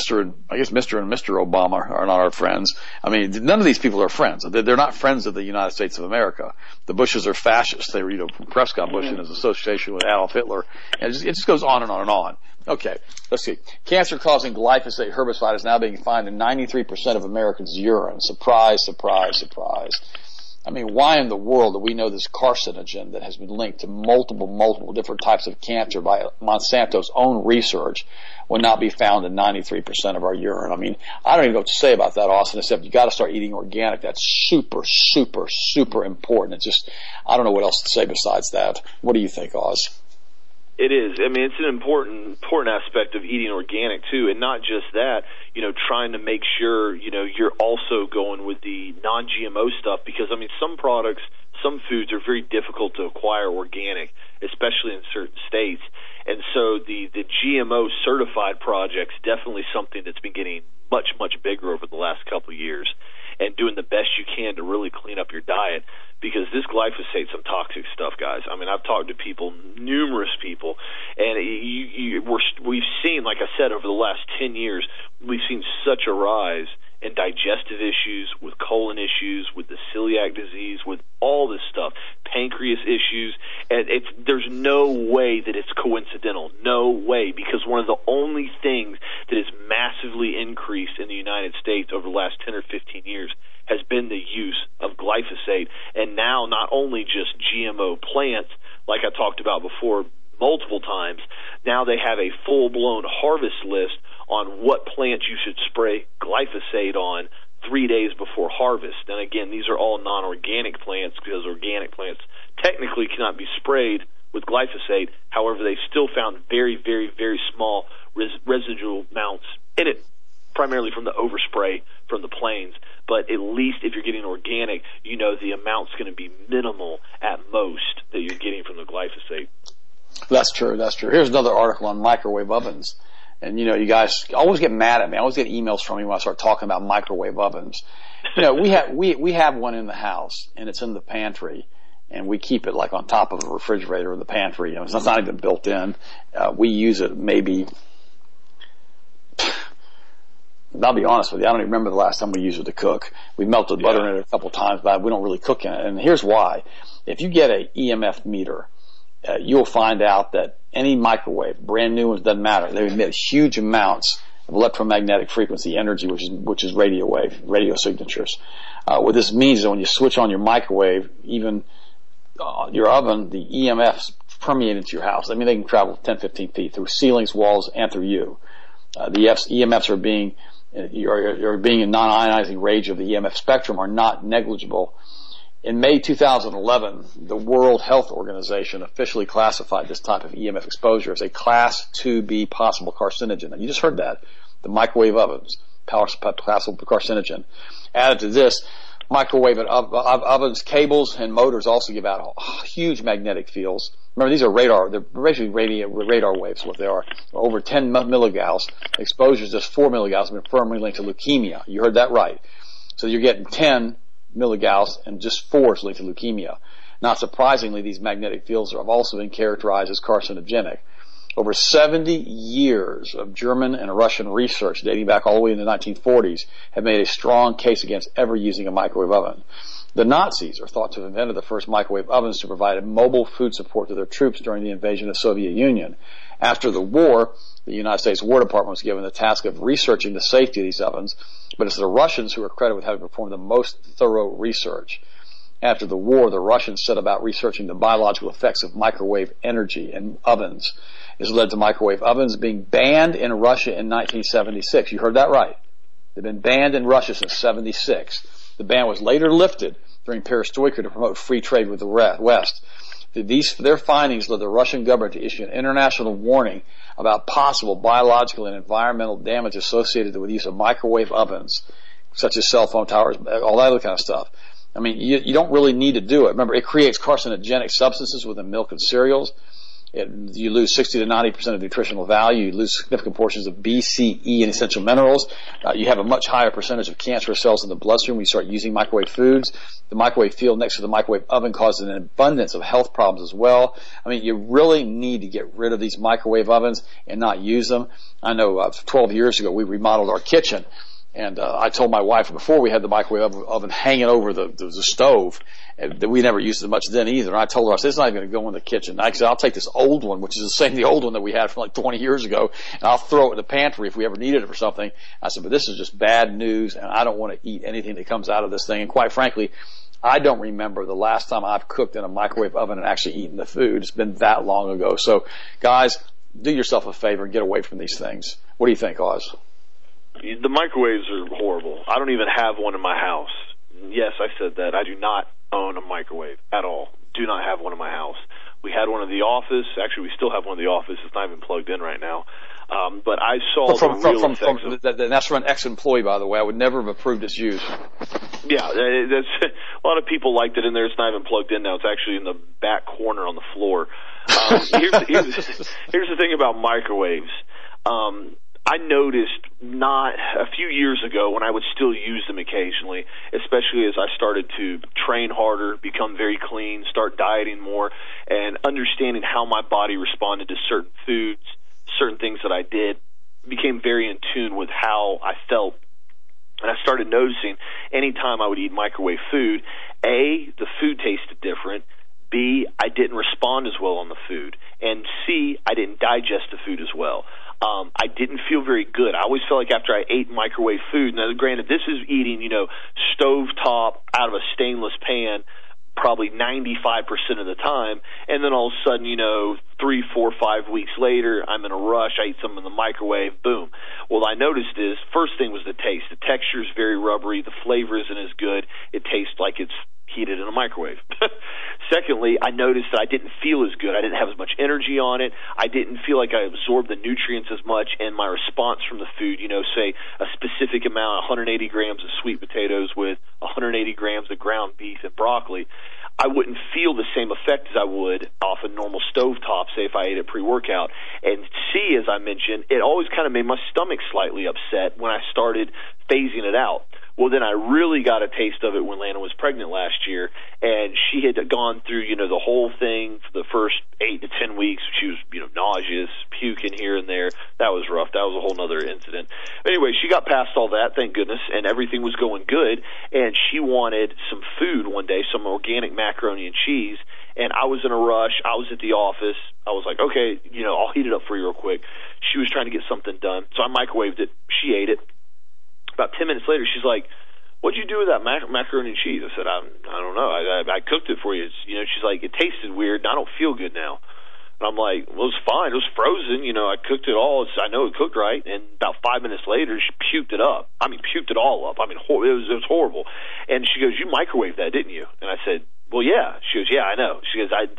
Obama are not our friends. I mean, none of these people are friends. They're not friends of the United States of America. The Bushes are fascists. They were, Prescott Bush in his association with Adolf Hitler. And it just goes on and on and on. Okay, let's see. Cancer-causing glyphosate herbicide is now being found in 93% of Americans' urine. Surprise, surprise, surprise. I mean, why in the world do we know this carcinogen that has been linked to multiple different types of cancer by Monsanto's own research will not be found in 93% of our urine? I mean, I don't even know what to say about that, Austin, except you got to start eating organic. That's super, super, super important. It's just, I don't know what else to say besides that. What do you think, Oz? It is. I mean, it's an important aspect of eating organic too, and not just that. Trying to make sure you're also going with the non-GMO stuff, because I mean, some products, some foods are very difficult to acquire organic, especially in certain states. And so the GMO certified project's definitely something that's been getting much bigger over the last couple of years, and doing the best you can to really clean up your diet, because this glyphosate's some toxic stuff, guys. I mean, I've talked to people, numerous people, and we've seen, like I said, over the last 10 years, we've seen such a rise in digestive issues, with colon issues, with the celiac disease, with all this stuff, pancreas issues, and there's no way that it's coincidental. No way, because one of the only things that has massively increased in the United States over the last 10 or 15 years has been the use of glyphosate. And now not only just GMO plants, like I talked about before multiple times, now they have a full-blown harvest list on what plants you should spray glyphosate on 3 days before harvest. And again, these are all non-organic plants, because organic plants technically cannot be sprayed with glyphosate. However, they've still found very, very, very small residual amounts in it, primarily from the overspray from the planes. But at least if you're getting organic, the amount's going to be minimal at most that you're getting from the glyphosate. That's true. Here's another article on microwave ovens. And, you guys always get mad at me. I always get emails from you when I start talking about microwave ovens. We have one in the house, and it's in the pantry, and we keep it like on top of the refrigerator in the pantry. It's not even built in. We use it maybe, I'll be honest with you, I don't even remember the last time we used it to cook. We melted butter in it a couple times, but we don't really cook in it. And here's why. If you get a EMF meter, you'll find out that any microwave, brand new ones, doesn't matter, they emit huge amounts of electromagnetic frequency energy, which is radio signatures. What this means is that when you switch on your microwave, even your oven, the EMFs permeate into your house. I mean, they can travel 10, 15 feet through ceilings, walls, and through you. The EMFs are being in non-ionizing range of the EMF spectrum are not negligible. In May 2011, the World Health Organization officially classified this type of EMF exposure as a Class 2B possible carcinogen. And you just heard that. The microwave ovens, possible carcinogen. Added to this, microwave ovens, cables, and motors also give out huge magnetic fields. Remember, these are radar. They're basically radar waves, what they are. Over 10 milligauss. Exposure is just 4 milligauss have been firmly linked to leukemia. You heard that right. So you're getting 10 milligauss and just 4 is linked to leukemia. Not surprisingly, these magnetic fields have also been characterized as carcinogenic. Over 70 years of German and Russian research dating back all the way in the 1940s have made a strong case against ever using a microwave oven. The Nazis are thought to have invented the first microwave ovens to provide mobile food support to their troops during the invasion of the Soviet Union. After the war, the United States War Department was given the task of researching the safety of these ovens, but it's the Russians who are credited with having performed the most thorough research. After the war, the Russians set about researching the biological effects of microwave energy in ovens. This led to microwave ovens being banned in Russia in 1976. You heard that right. They've been banned in Russia since 76. The ban was later lifted during perestroika to promote free trade with the West. Their findings led the Russian government to issue an international warning about possible biological and environmental damage associated with the use of microwave ovens, such as cell phone towers, all that other kind of stuff. I mean, you don't really need to do it. Remember, it creates carcinogenic substances within milk and cereals. You lose 60 to 90% of nutritional value. You lose significant portions of B, C, E, and essential minerals. You have a much higher percentage of cancerous cells in the bloodstream when you start using microwave foods. The microwave field next to the microwave oven causes an abundance of health problems as well. I mean, you really need to get rid of these microwave ovens and not use them. I know 12 years ago we remodeled our kitchen. And I told my wife before we had the microwave oven hanging over the stove, and we never used it much then either. And I told her, I said, it's not even going to go in the kitchen. I said, I'll take this old one, which is the old one that we had from like 20 years ago, and I'll throw it in the pantry if we ever needed it for something. I said, but this is just bad news, and I don't want to eat anything that comes out of this thing. And quite frankly, I don't remember the last time I've cooked in a microwave oven and actually eaten the food. It's been that long ago. So, guys, do yourself a favor and get away from these things. What do you think, Oz? The microwaves are horrible. I don't even have one in my house. Yes, I said that. I do not own a microwave at all. Do not have one in my house. We had one in the office. Actually, we still have one in the office. It's not even plugged in right now. But I saw that's from an ex-employee, by the way. I would never have approved its use. Yeah, that's, a lot of people liked it in there. It's not even plugged in now. It's actually in the back corner on the floor. Here's the thing about microwaves. I noticed a few years ago when I would still use them occasionally, especially as I started to train harder, become very clean, start dieting more, and understanding how my body responded to certain foods, certain things that I did, became very in tune with how I felt. And I started noticing anytime I would eat microwave food, A, the food tasted different, B, I didn't respond as well on the food, and C, I didn't digest the food as well. I didn't feel very good. I always felt like after I ate microwave food, now granted, this is eating, stovetop out of a stainless pan probably 95% of the time, and then all of a sudden, 3, 4, 5 weeks later, I'm in a rush, I eat something in the microwave, boom. Well, I noticed is, first thing was the taste. The texture is very rubbery, the flavor isn't as good, it tastes like it's heated in a microwave. Secondly, I noticed that I didn't feel as good. I didn't have as much energy on it. I didn't feel like I absorbed the nutrients as much, and my response from the food, say a specific amount, 180 grams of sweet potatoes with 180 grams of ground beef and broccoli, I wouldn't feel the same effect as I would off a normal stovetop, say if I ate it pre-workout. And C, as I mentioned, it always kind of made my stomach slightly upset when I started phasing it out. Well, then I really got a taste of it when Lana was pregnant last year, and she had gone through, the whole thing for the first 8 to 10 weeks. She was, nauseous, puking here and there. That was rough. That was a whole nother incident. Anyway, she got past all that, thank goodness, and everything was going good, and she wanted some food one day, some organic macaroni and cheese, and I was in a rush. I was at the office. I was like, okay, I'll heat it up for you real quick. She was trying to get something done, so I microwaved it. She ate it. About 10 minutes later, she's like, what'd you do with that macaroni and cheese? I said, I don't know. I cooked it for you. She's like, it tasted weird, and I don't feel good now. And I'm like, well, it's fine. It was frozen. I cooked it all. I know it cooked right. And about 5 minutes later, she puked it up. Puked it all up. It was horrible. And she goes, you microwaved that, didn't you? And I said, well, yeah. She goes, yeah, I know. She goes, I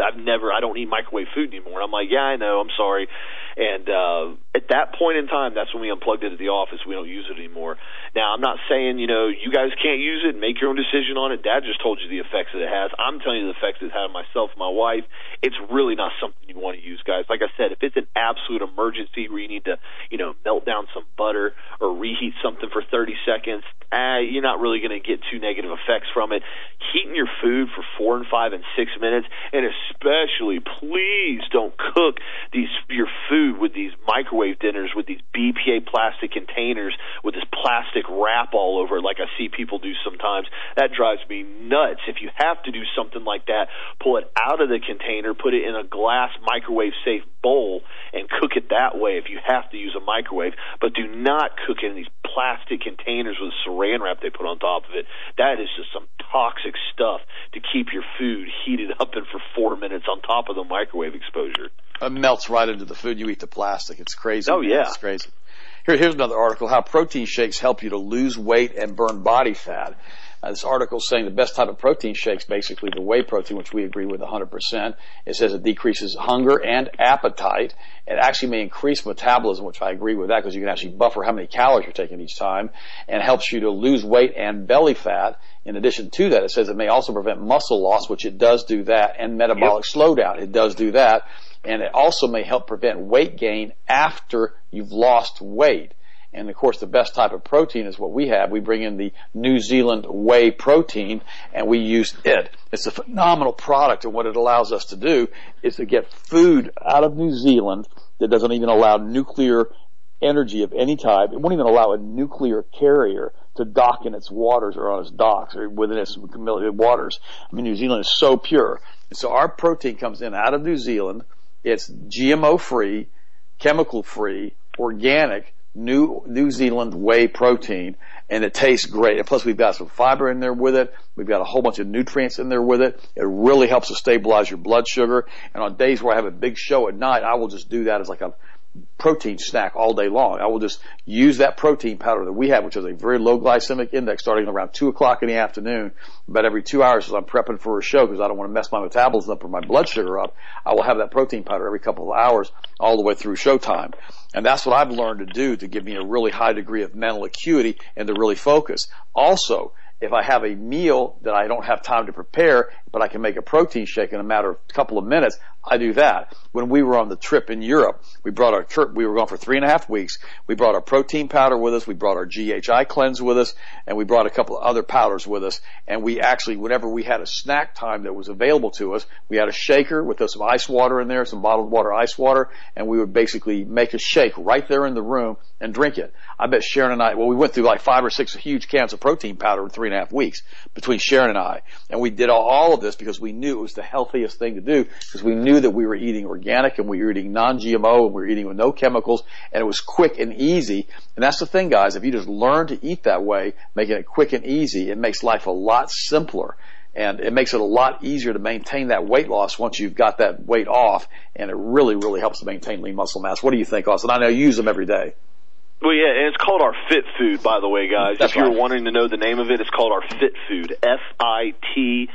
don't eat microwave food anymore. And I'm like, yeah, I know. I'm sorry. And at that point in time, that's when we unplugged it at the office. We don't use it anymore. Now, I'm not saying, you guys can't use it. Make your own decision on it. Dad just told you the effects that it has. I'm telling you the effects it had on myself and my wife. It's really not something you want to use, guys. Like I said, if it's an absolute emergency where you need to, melt down some butter or reheat something for 30 seconds, you're not really going to get too negative effects from it. Heating your food for 4 and 5 and 6 minutes, and especially, please don't cook your food food with these microwave dinners with these BPA plastic containers with this plastic wrap all over it, like I see people do sometimes. That drives me nuts. If you have to do something like that, pull it out of the container, put it in a glass microwave-safe bowl, and cook it that way if you have to use a microwave. But do not cook it in these plastic containers with saran wrap they put on top of it. That is just some toxic stuff to keep your food heated up and for 4 minutes on top of the microwave exposure. It melts right into the food. You eat the plastic. It's crazy. Oh, yeah. It's crazy. Here's another article, How Protein Shakes Help You to Lose Weight and Burn Body Fat. This article is saying the best type of protein shakes, basically the whey protein, which we agree with 100%. It says it decreases hunger and appetite. It actually may increase metabolism, which I agree with that because you can actually buffer how many calories you're taking each time, and helps you to lose weight and belly fat. In addition to that, it says it may also prevent muscle loss, which it does do that, and metabolic slowdown. It does do that. And it also may help prevent weight gain after you've lost weight. And, of course, the best type of protein is what we have. We bring in the New Zealand whey protein, and we use it. It's a phenomenal product, and what it allows us to do is to get food out of New Zealand that doesn't even allow nuclear energy of any type. It won't even allow a nuclear carrier to dock in its waters or on its docks or within its waters. I mean, New Zealand is so pure. And so our protein comes in out of New Zealand. It's GMO-free, chemical-free, organic, New Zealand whey protein, and it tastes great. And plus we've got some fiber in there with it. We've got a whole bunch of nutrients in there with it. It really helps to stabilize your blood sugar. And on days where I have a big show at night, I will just do that as like a protein snack all day long. I will just use that protein powder that we have, which is a very low glycemic index, starting around 2 o'clock in the afternoon. About every 2 hours as I'm prepping for a show, because I don't want to mess my metabolism up or my blood sugar up, I will have that protein powder every couple of hours all the way through showtime. And that's what I've learned to do to give me a really high degree of mental acuity and to really focus. Also, if I have a meal that I don't have time to prepare, but I can make a protein shake in a matter of a couple of minutes, I do that. When we were on the trip in Europe, we were gone for 3.5 weeks. We brought our protein powder with us. We brought our GHI cleanse with us, and we brought a couple of other powders with us. And we actually, whenever we had a snack time that was available to us, we had a shaker with some ice water in there, some bottled water, ice water, and we would basically make a shake right there in the room and drink it. I bet Sharon and I, we went through like 5 or 6 huge cans of protein powder in 3.5 weeks between Sharon and I. And we did all of this because we knew it was the healthiest thing to do, because we knew that we were eating organic and we were eating non-GMO and we were eating with no chemicals, and it was quick and easy. And that's the thing, guys. If you just learn to eat that way, making it quick and easy, it makes life a lot simpler. And it makes it a lot easier to maintain that weight loss once you've got that weight off, and it really, really helps to maintain lean muscle mass. What do you think, Austin? I know you use them every day. Well, yeah, and it's called our Fit Food, by the way, guys. That's if you're right. wanting to know the name of it, it's called our Fit Food, FITFOOD,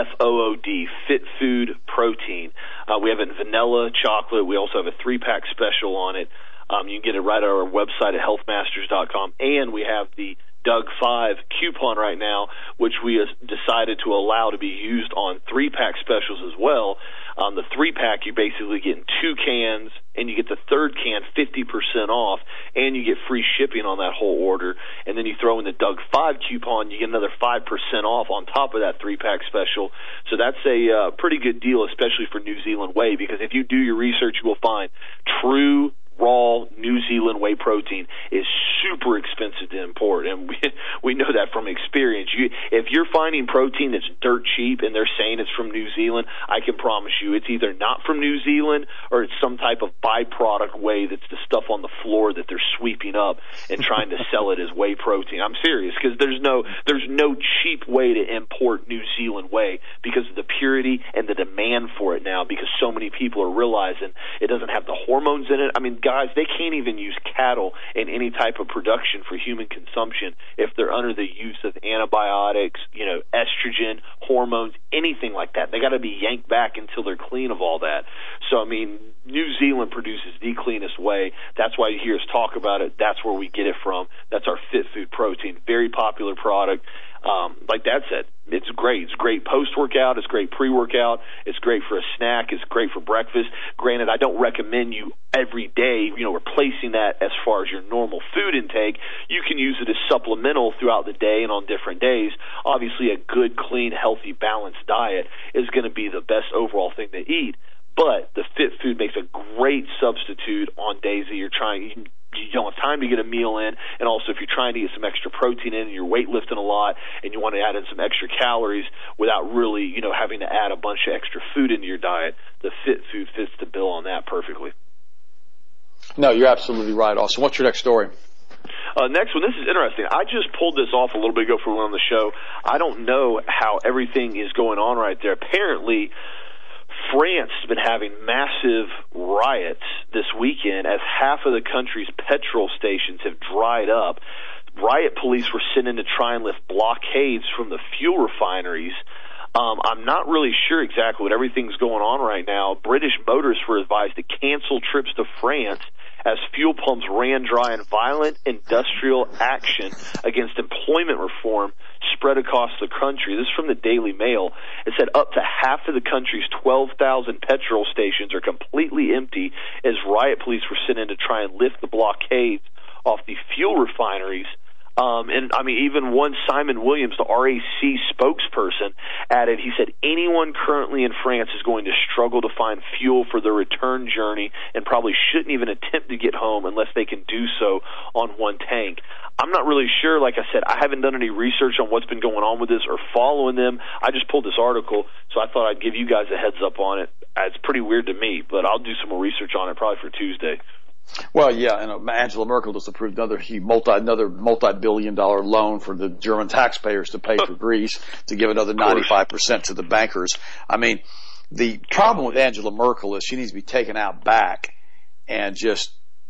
Fit Food Protein. We have it in vanilla, chocolate. We also have a 3-pack special on it. You can get it right at our website at healthmasters.com, and we have the Doug 5 coupon right now, which we decided to allow to be used on 3-pack specials as well. On the 3-pack, you're basically getting 2 cans, and you get the third can 50% off, and you get free shipping on that whole order. And then you throw in the Doug 5 coupon, you get another 5% off on top of that 3-pack special. So that's a pretty good deal, especially for New Zealand whey, because if you do your research, you will find true raw New Zealand whey protein is super expensive to import, and we know that from experience. If you're finding protein that's dirt cheap and they're saying it's from New Zealand, I can promise you it's either not from New Zealand or it's some type of byproduct whey that's the stuff on the floor that they're sweeping up and trying to sell it as whey protein. I'm serious, because there's no cheap way to import New Zealand whey because of the purity and the demand for it now, because so many people are realizing it doesn't have the hormones in it. I mean, guys, they can't even use cattle in any type of production for human consumption if they're under the use of antibiotics, estrogen, hormones, anything like that. They got to be yanked back until they're clean of all that. So, I mean, New Zealand produces the cleanest whey. That's why you hear us talk about it. That's where we get it from. That's our Fit Food Protein. Very popular product. Like Dad said, it's great. It's great post-workout. It's great pre-workout. It's great for a snack. It's great for breakfast. Granted, I don't recommend you every day, replacing that as far as your normal food intake. You can use it as supplemental throughout the day and on different days. Obviously, a good, clean, healthy, balanced diet is going to be the best overall thing to eat. But the Fit Food makes a great substitute on days that you're trying. You don't have time to get a meal in, and also if you're trying to get some extra protein in and you're weightlifting a lot and you want to add in some extra calories without really, having to add a bunch of extra food into your diet, the Fit Food fits the bill on that perfectly. No, you're absolutely right, Austin. What's your next story? Next one, this is interesting. I just pulled this off a little bit ago for one on the show. I don't know how everything is going on right there. Apparently, France has been having massive riots this weekend as half of the country's petrol stations have dried up. Riot police were sent in to try and lift blockades from the fuel refineries. I'm not really sure exactly what everything's going on right now. British motorists were advised to cancel trips to France as fuel pumps ran dry, and violent industrial action against employment reform spread across the country. This is from the Daily Mail. It said up to half of the country's 12,000 petrol stations are completely empty as riot police were sent in to try and lift the blockades off the fuel refineries. Even one Simon Williams, the RAC spokesperson, added, he said, anyone currently in France is going to struggle to find fuel for their return journey and probably shouldn't even attempt to get home unless they can do so on one tank. I'm not really sure. Like I said, I haven't done any research on what's been going on with this or following them. I just pulled this article, so I thought I'd give you guys a heads up on it. It's pretty weird to me, but I'll do some more research on it probably for Tuesday. Well, yeah, and Angela Merkel just approved another multi-billion-dollar loan for the German taxpayers to pay for Greece, to give another 95% to the bankers. I mean, the problem with Angela Merkel is she needs to be taken out back and just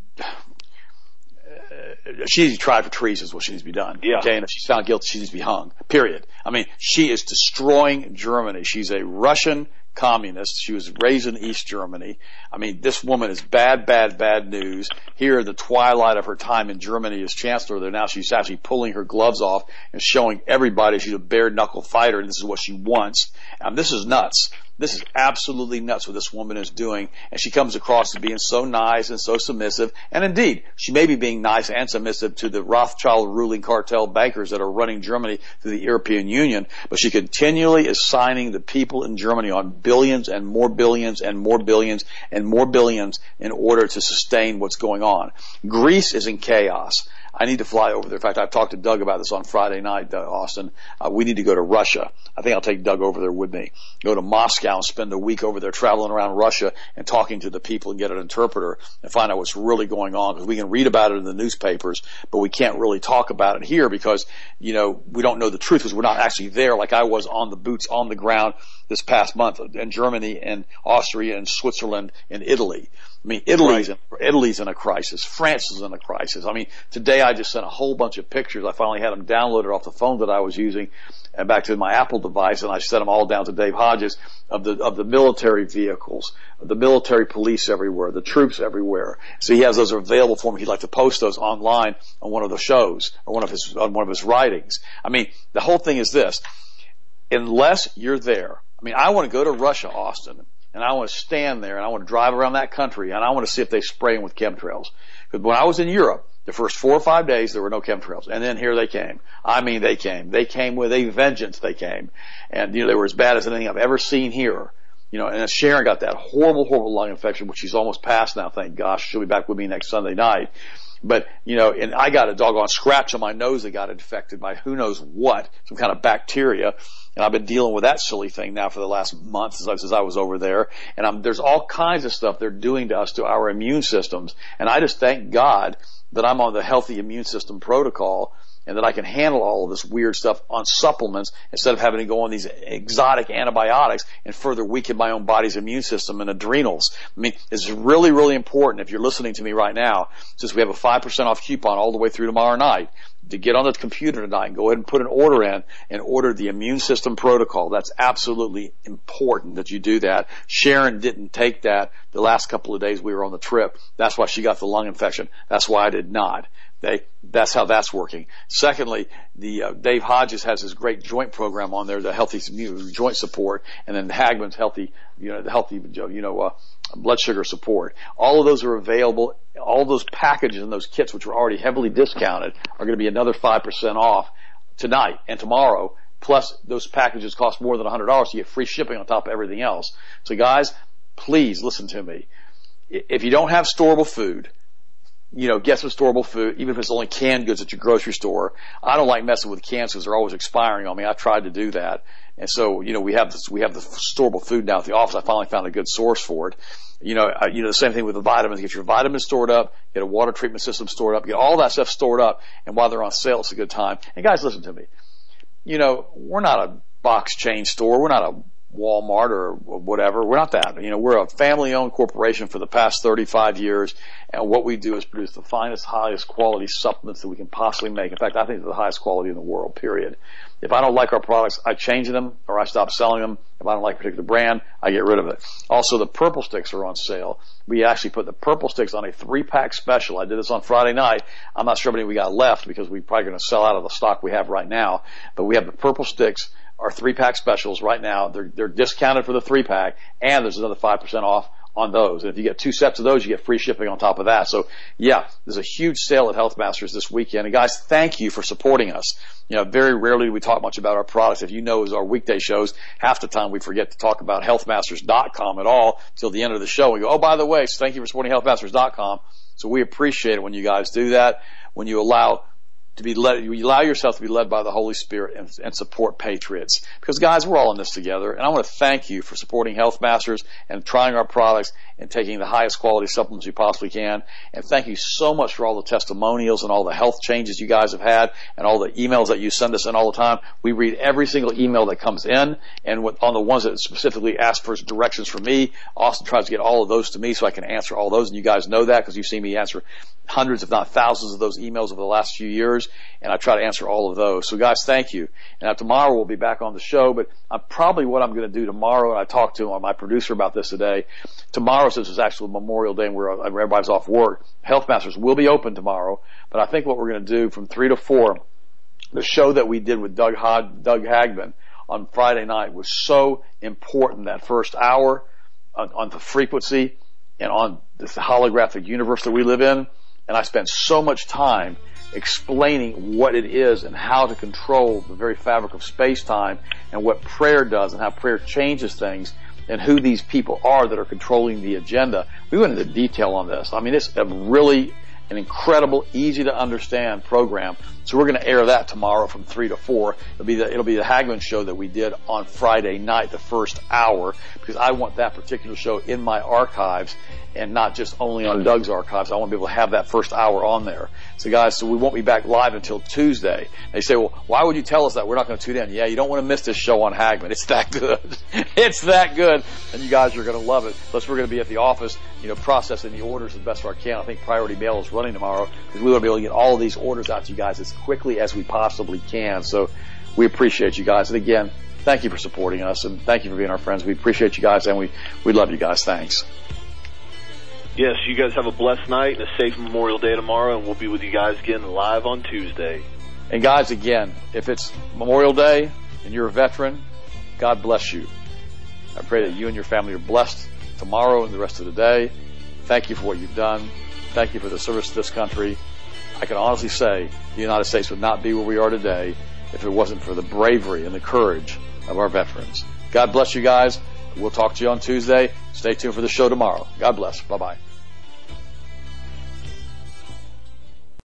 she needs to be tried for treason is what she needs to be done. Yeah. Okay, and if she's found guilty, she needs to be hung. Period. I mean, she is destroying Germany. She's a Russian communist. She was raised in East Germany. I mean, this woman is bad, bad, bad news. Here in the twilight of her time in Germany as chancellor there now, she's actually pulling her gloves off and showing everybody she's a bare-knuckle fighter and this is what she wants. This is nuts. This is absolutely nuts what this woman is doing, and she comes across as being so nice and so submissive, and indeed, she may be being nice and submissive to the Rothschild ruling cartel bankers that are running Germany through the European Union, but she continually is signing the people in Germany on billions and more billions and more billions and more billions in order to sustain what's going on. Greece is in chaos. I need to fly over there. In fact, I've talked to Doug about this on Friday night, Austin. We need to go to Russia. I think I'll take Doug over there with me. Go to Moscow and spend a week over there traveling around Russia and talking to the people and get an interpreter and find out what's really going on. Because we can read about it in the newspapers, but we can't really talk about it here because, we don't know the truth because we're not actually there like I was on the boots on the ground this past month in Germany and Austria and Switzerland and Italy. I mean, Italy's in a crisis. France is in a crisis. I mean, today I just sent a whole bunch of pictures. I finally had them downloaded off the phone that I was using and back to my Apple device, and I sent them all down to Dave Hodges of the military vehicles, the military police everywhere, the troops everywhere. So he has those available for me. He'd like to post those online on one of the shows or on one of his writings. I mean, the whole thing is this. Unless you're there, I mean, I want to go to Russia, Austin, and I want to stand there and I want to drive around that country and I want to see if they spray them with chemtrails. Because when I was in Europe, the first 4 or 5 days there were no chemtrails. And then here they came. I mean, they came. They came with a vengeance, they came. And, they were as bad as anything I've ever seen here. And Sharon got that horrible, horrible lung infection, which she's almost passed now, thank gosh. She'll be back with me next Sunday night. But, and I got a doggone scratch on my nose that got infected by who knows what, some kind of bacteria. And I've been dealing with that silly thing now for the last month since I was over there. And there's all kinds of stuff they're doing to us, to our immune systems. And I just thank God that I'm on the healthy immune system protocol and that I can handle all of this weird stuff on supplements instead of having to go on these exotic antibiotics and further weaken my own body's immune system and adrenals. I mean, it's really, really important if you're listening to me right now, since we have a 5% off coupon all the way through tomorrow night, to get on the computer tonight and go ahead and put an order in and order the immune system protocol. That's absolutely important that you do that. Sharon didn't take that the last couple of days we were on the trip. That's why she got the lung infection. That's why I did not. That's how that's working. Secondly, Dave Hodges has his great joint program on there, the healthy joint support, and then Hagman's healthy blood sugar support. All of those are available. All those packages and those kits, which were already heavily discounted, are going to be another 5% off tonight and tomorrow. Plus, those packages cost more than $100, so you get free shipping on top of everything else. So, guys, please listen to me. If you don't have storable food, get some storable food, even if it's only canned goods at your grocery store. I don't like messing with cans because they're always expiring on me. I tried to do that. And so, we have the storable food now at the office. I finally found a good source for it. The same thing with the vitamins. Get your vitamins stored up, get a water treatment system stored up, get all that stuff stored up, and while they're on sale, it's a good time. And guys, listen to me. We're not a box chain store. We're not a Walmart or whatever. We're not that. We're a family-owned corporation for the past 35 years, and what we do is produce the finest, highest quality supplements that we can possibly make. In fact, I think they're the highest quality in the world, period. If I don't like our products, I change them or I stop selling them. If I don't like a particular brand, I get rid of it. Also, the Purple Sticks are on sale. We actually put the Purple Sticks on a 3-pack special. I did this on Friday night. I'm not sure how many we got left because we're probably going to sell out of the stock we have right now. But we have the Purple Sticks, our 3-pack specials right now. They're discounted for the 3-pack, and there's another 5% off on those. And if you get 2 sets of those, you get free shipping on top of that. So yeah, there's a huge sale at Health Masters this weekend. And guys, thank you for supporting us. Very rarely do we talk much about our products. If as our weekday shows, half the time we forget to talk about healthmasters.com at all till the end of the show. We go, oh, by the way, so thank you for supporting healthmasters.com. So we appreciate it when you guys do that, when you allow yourself to be led by the Holy Spirit and support patriots. Because guys, we're all in this together, and I want to thank you for supporting Health Masters and trying our products and taking the highest quality supplements you possibly can. And thank you so much for all the testimonials and all the health changes you guys have had and all the emails that you send us in all the time. We read every single email that comes in, and on the ones that specifically ask for directions from me, Austin tries to get all of those to me so I can answer all those, and you guys know that because you've seen me answer hundreds, if not thousands, of those emails over the last few years, and I try to answer all of those. So guys, thank you. And now tomorrow we'll be back on the show, but what I'm going to do tomorrow, and I talked to my producer about this today. Tomorrow, since it's actually Memorial Day and everybody's off work, Health Masters will be open tomorrow, but I think what we're going to do from 3 to 4, the show that we did with Doug Hagman on Friday night was so important, that first hour on the frequency and on this holographic universe that we live in. And I spent so much time explaining what it is and how to control the very fabric of space-time and what prayer does and how prayer changes things and who these people are that are controlling the agenda. We went into detail on this. I mean, it's an incredible, easy to understand program. So we're going to air that tomorrow from 3 to 4. It'll be the Hagman show that we did on Friday night, the first hour, because I want that particular show in my archives and not just only on Doug's archives. I want to be able to have that first hour on there. So guys, we won't be back live until Tuesday. They say, well, why would you tell us that? We're not going to tune in. Yeah, you don't want to miss this show on Hagman. It's that good. It's that good. And you guys are going to love it. Plus, we're going to be at the office, processing the orders as best I can. I think Priority Mail is running tomorrow because we want to be able to get all of these orders out to you guys as quickly as we possibly can. So we appreciate you guys. And again, thank you for supporting us and thank you for being our friends. We appreciate you guys and we love you guys. Thanks. Yes, you guys have a blessed night and a safe Memorial Day tomorrow, and we'll be with you guys again live on Tuesday. And guys, again, if it's Memorial Day and you're a veteran, God bless you. I pray that you and your family are blessed tomorrow and the rest of the day. Thank you for what you've done. Thank you for the service to this country. I can honestly say the United States would not be where we are today if it wasn't for the bravery and the courage of our veterans. God bless you guys. We'll talk to you on Tuesday. Stay tuned for the show tomorrow. God bless. Bye-bye.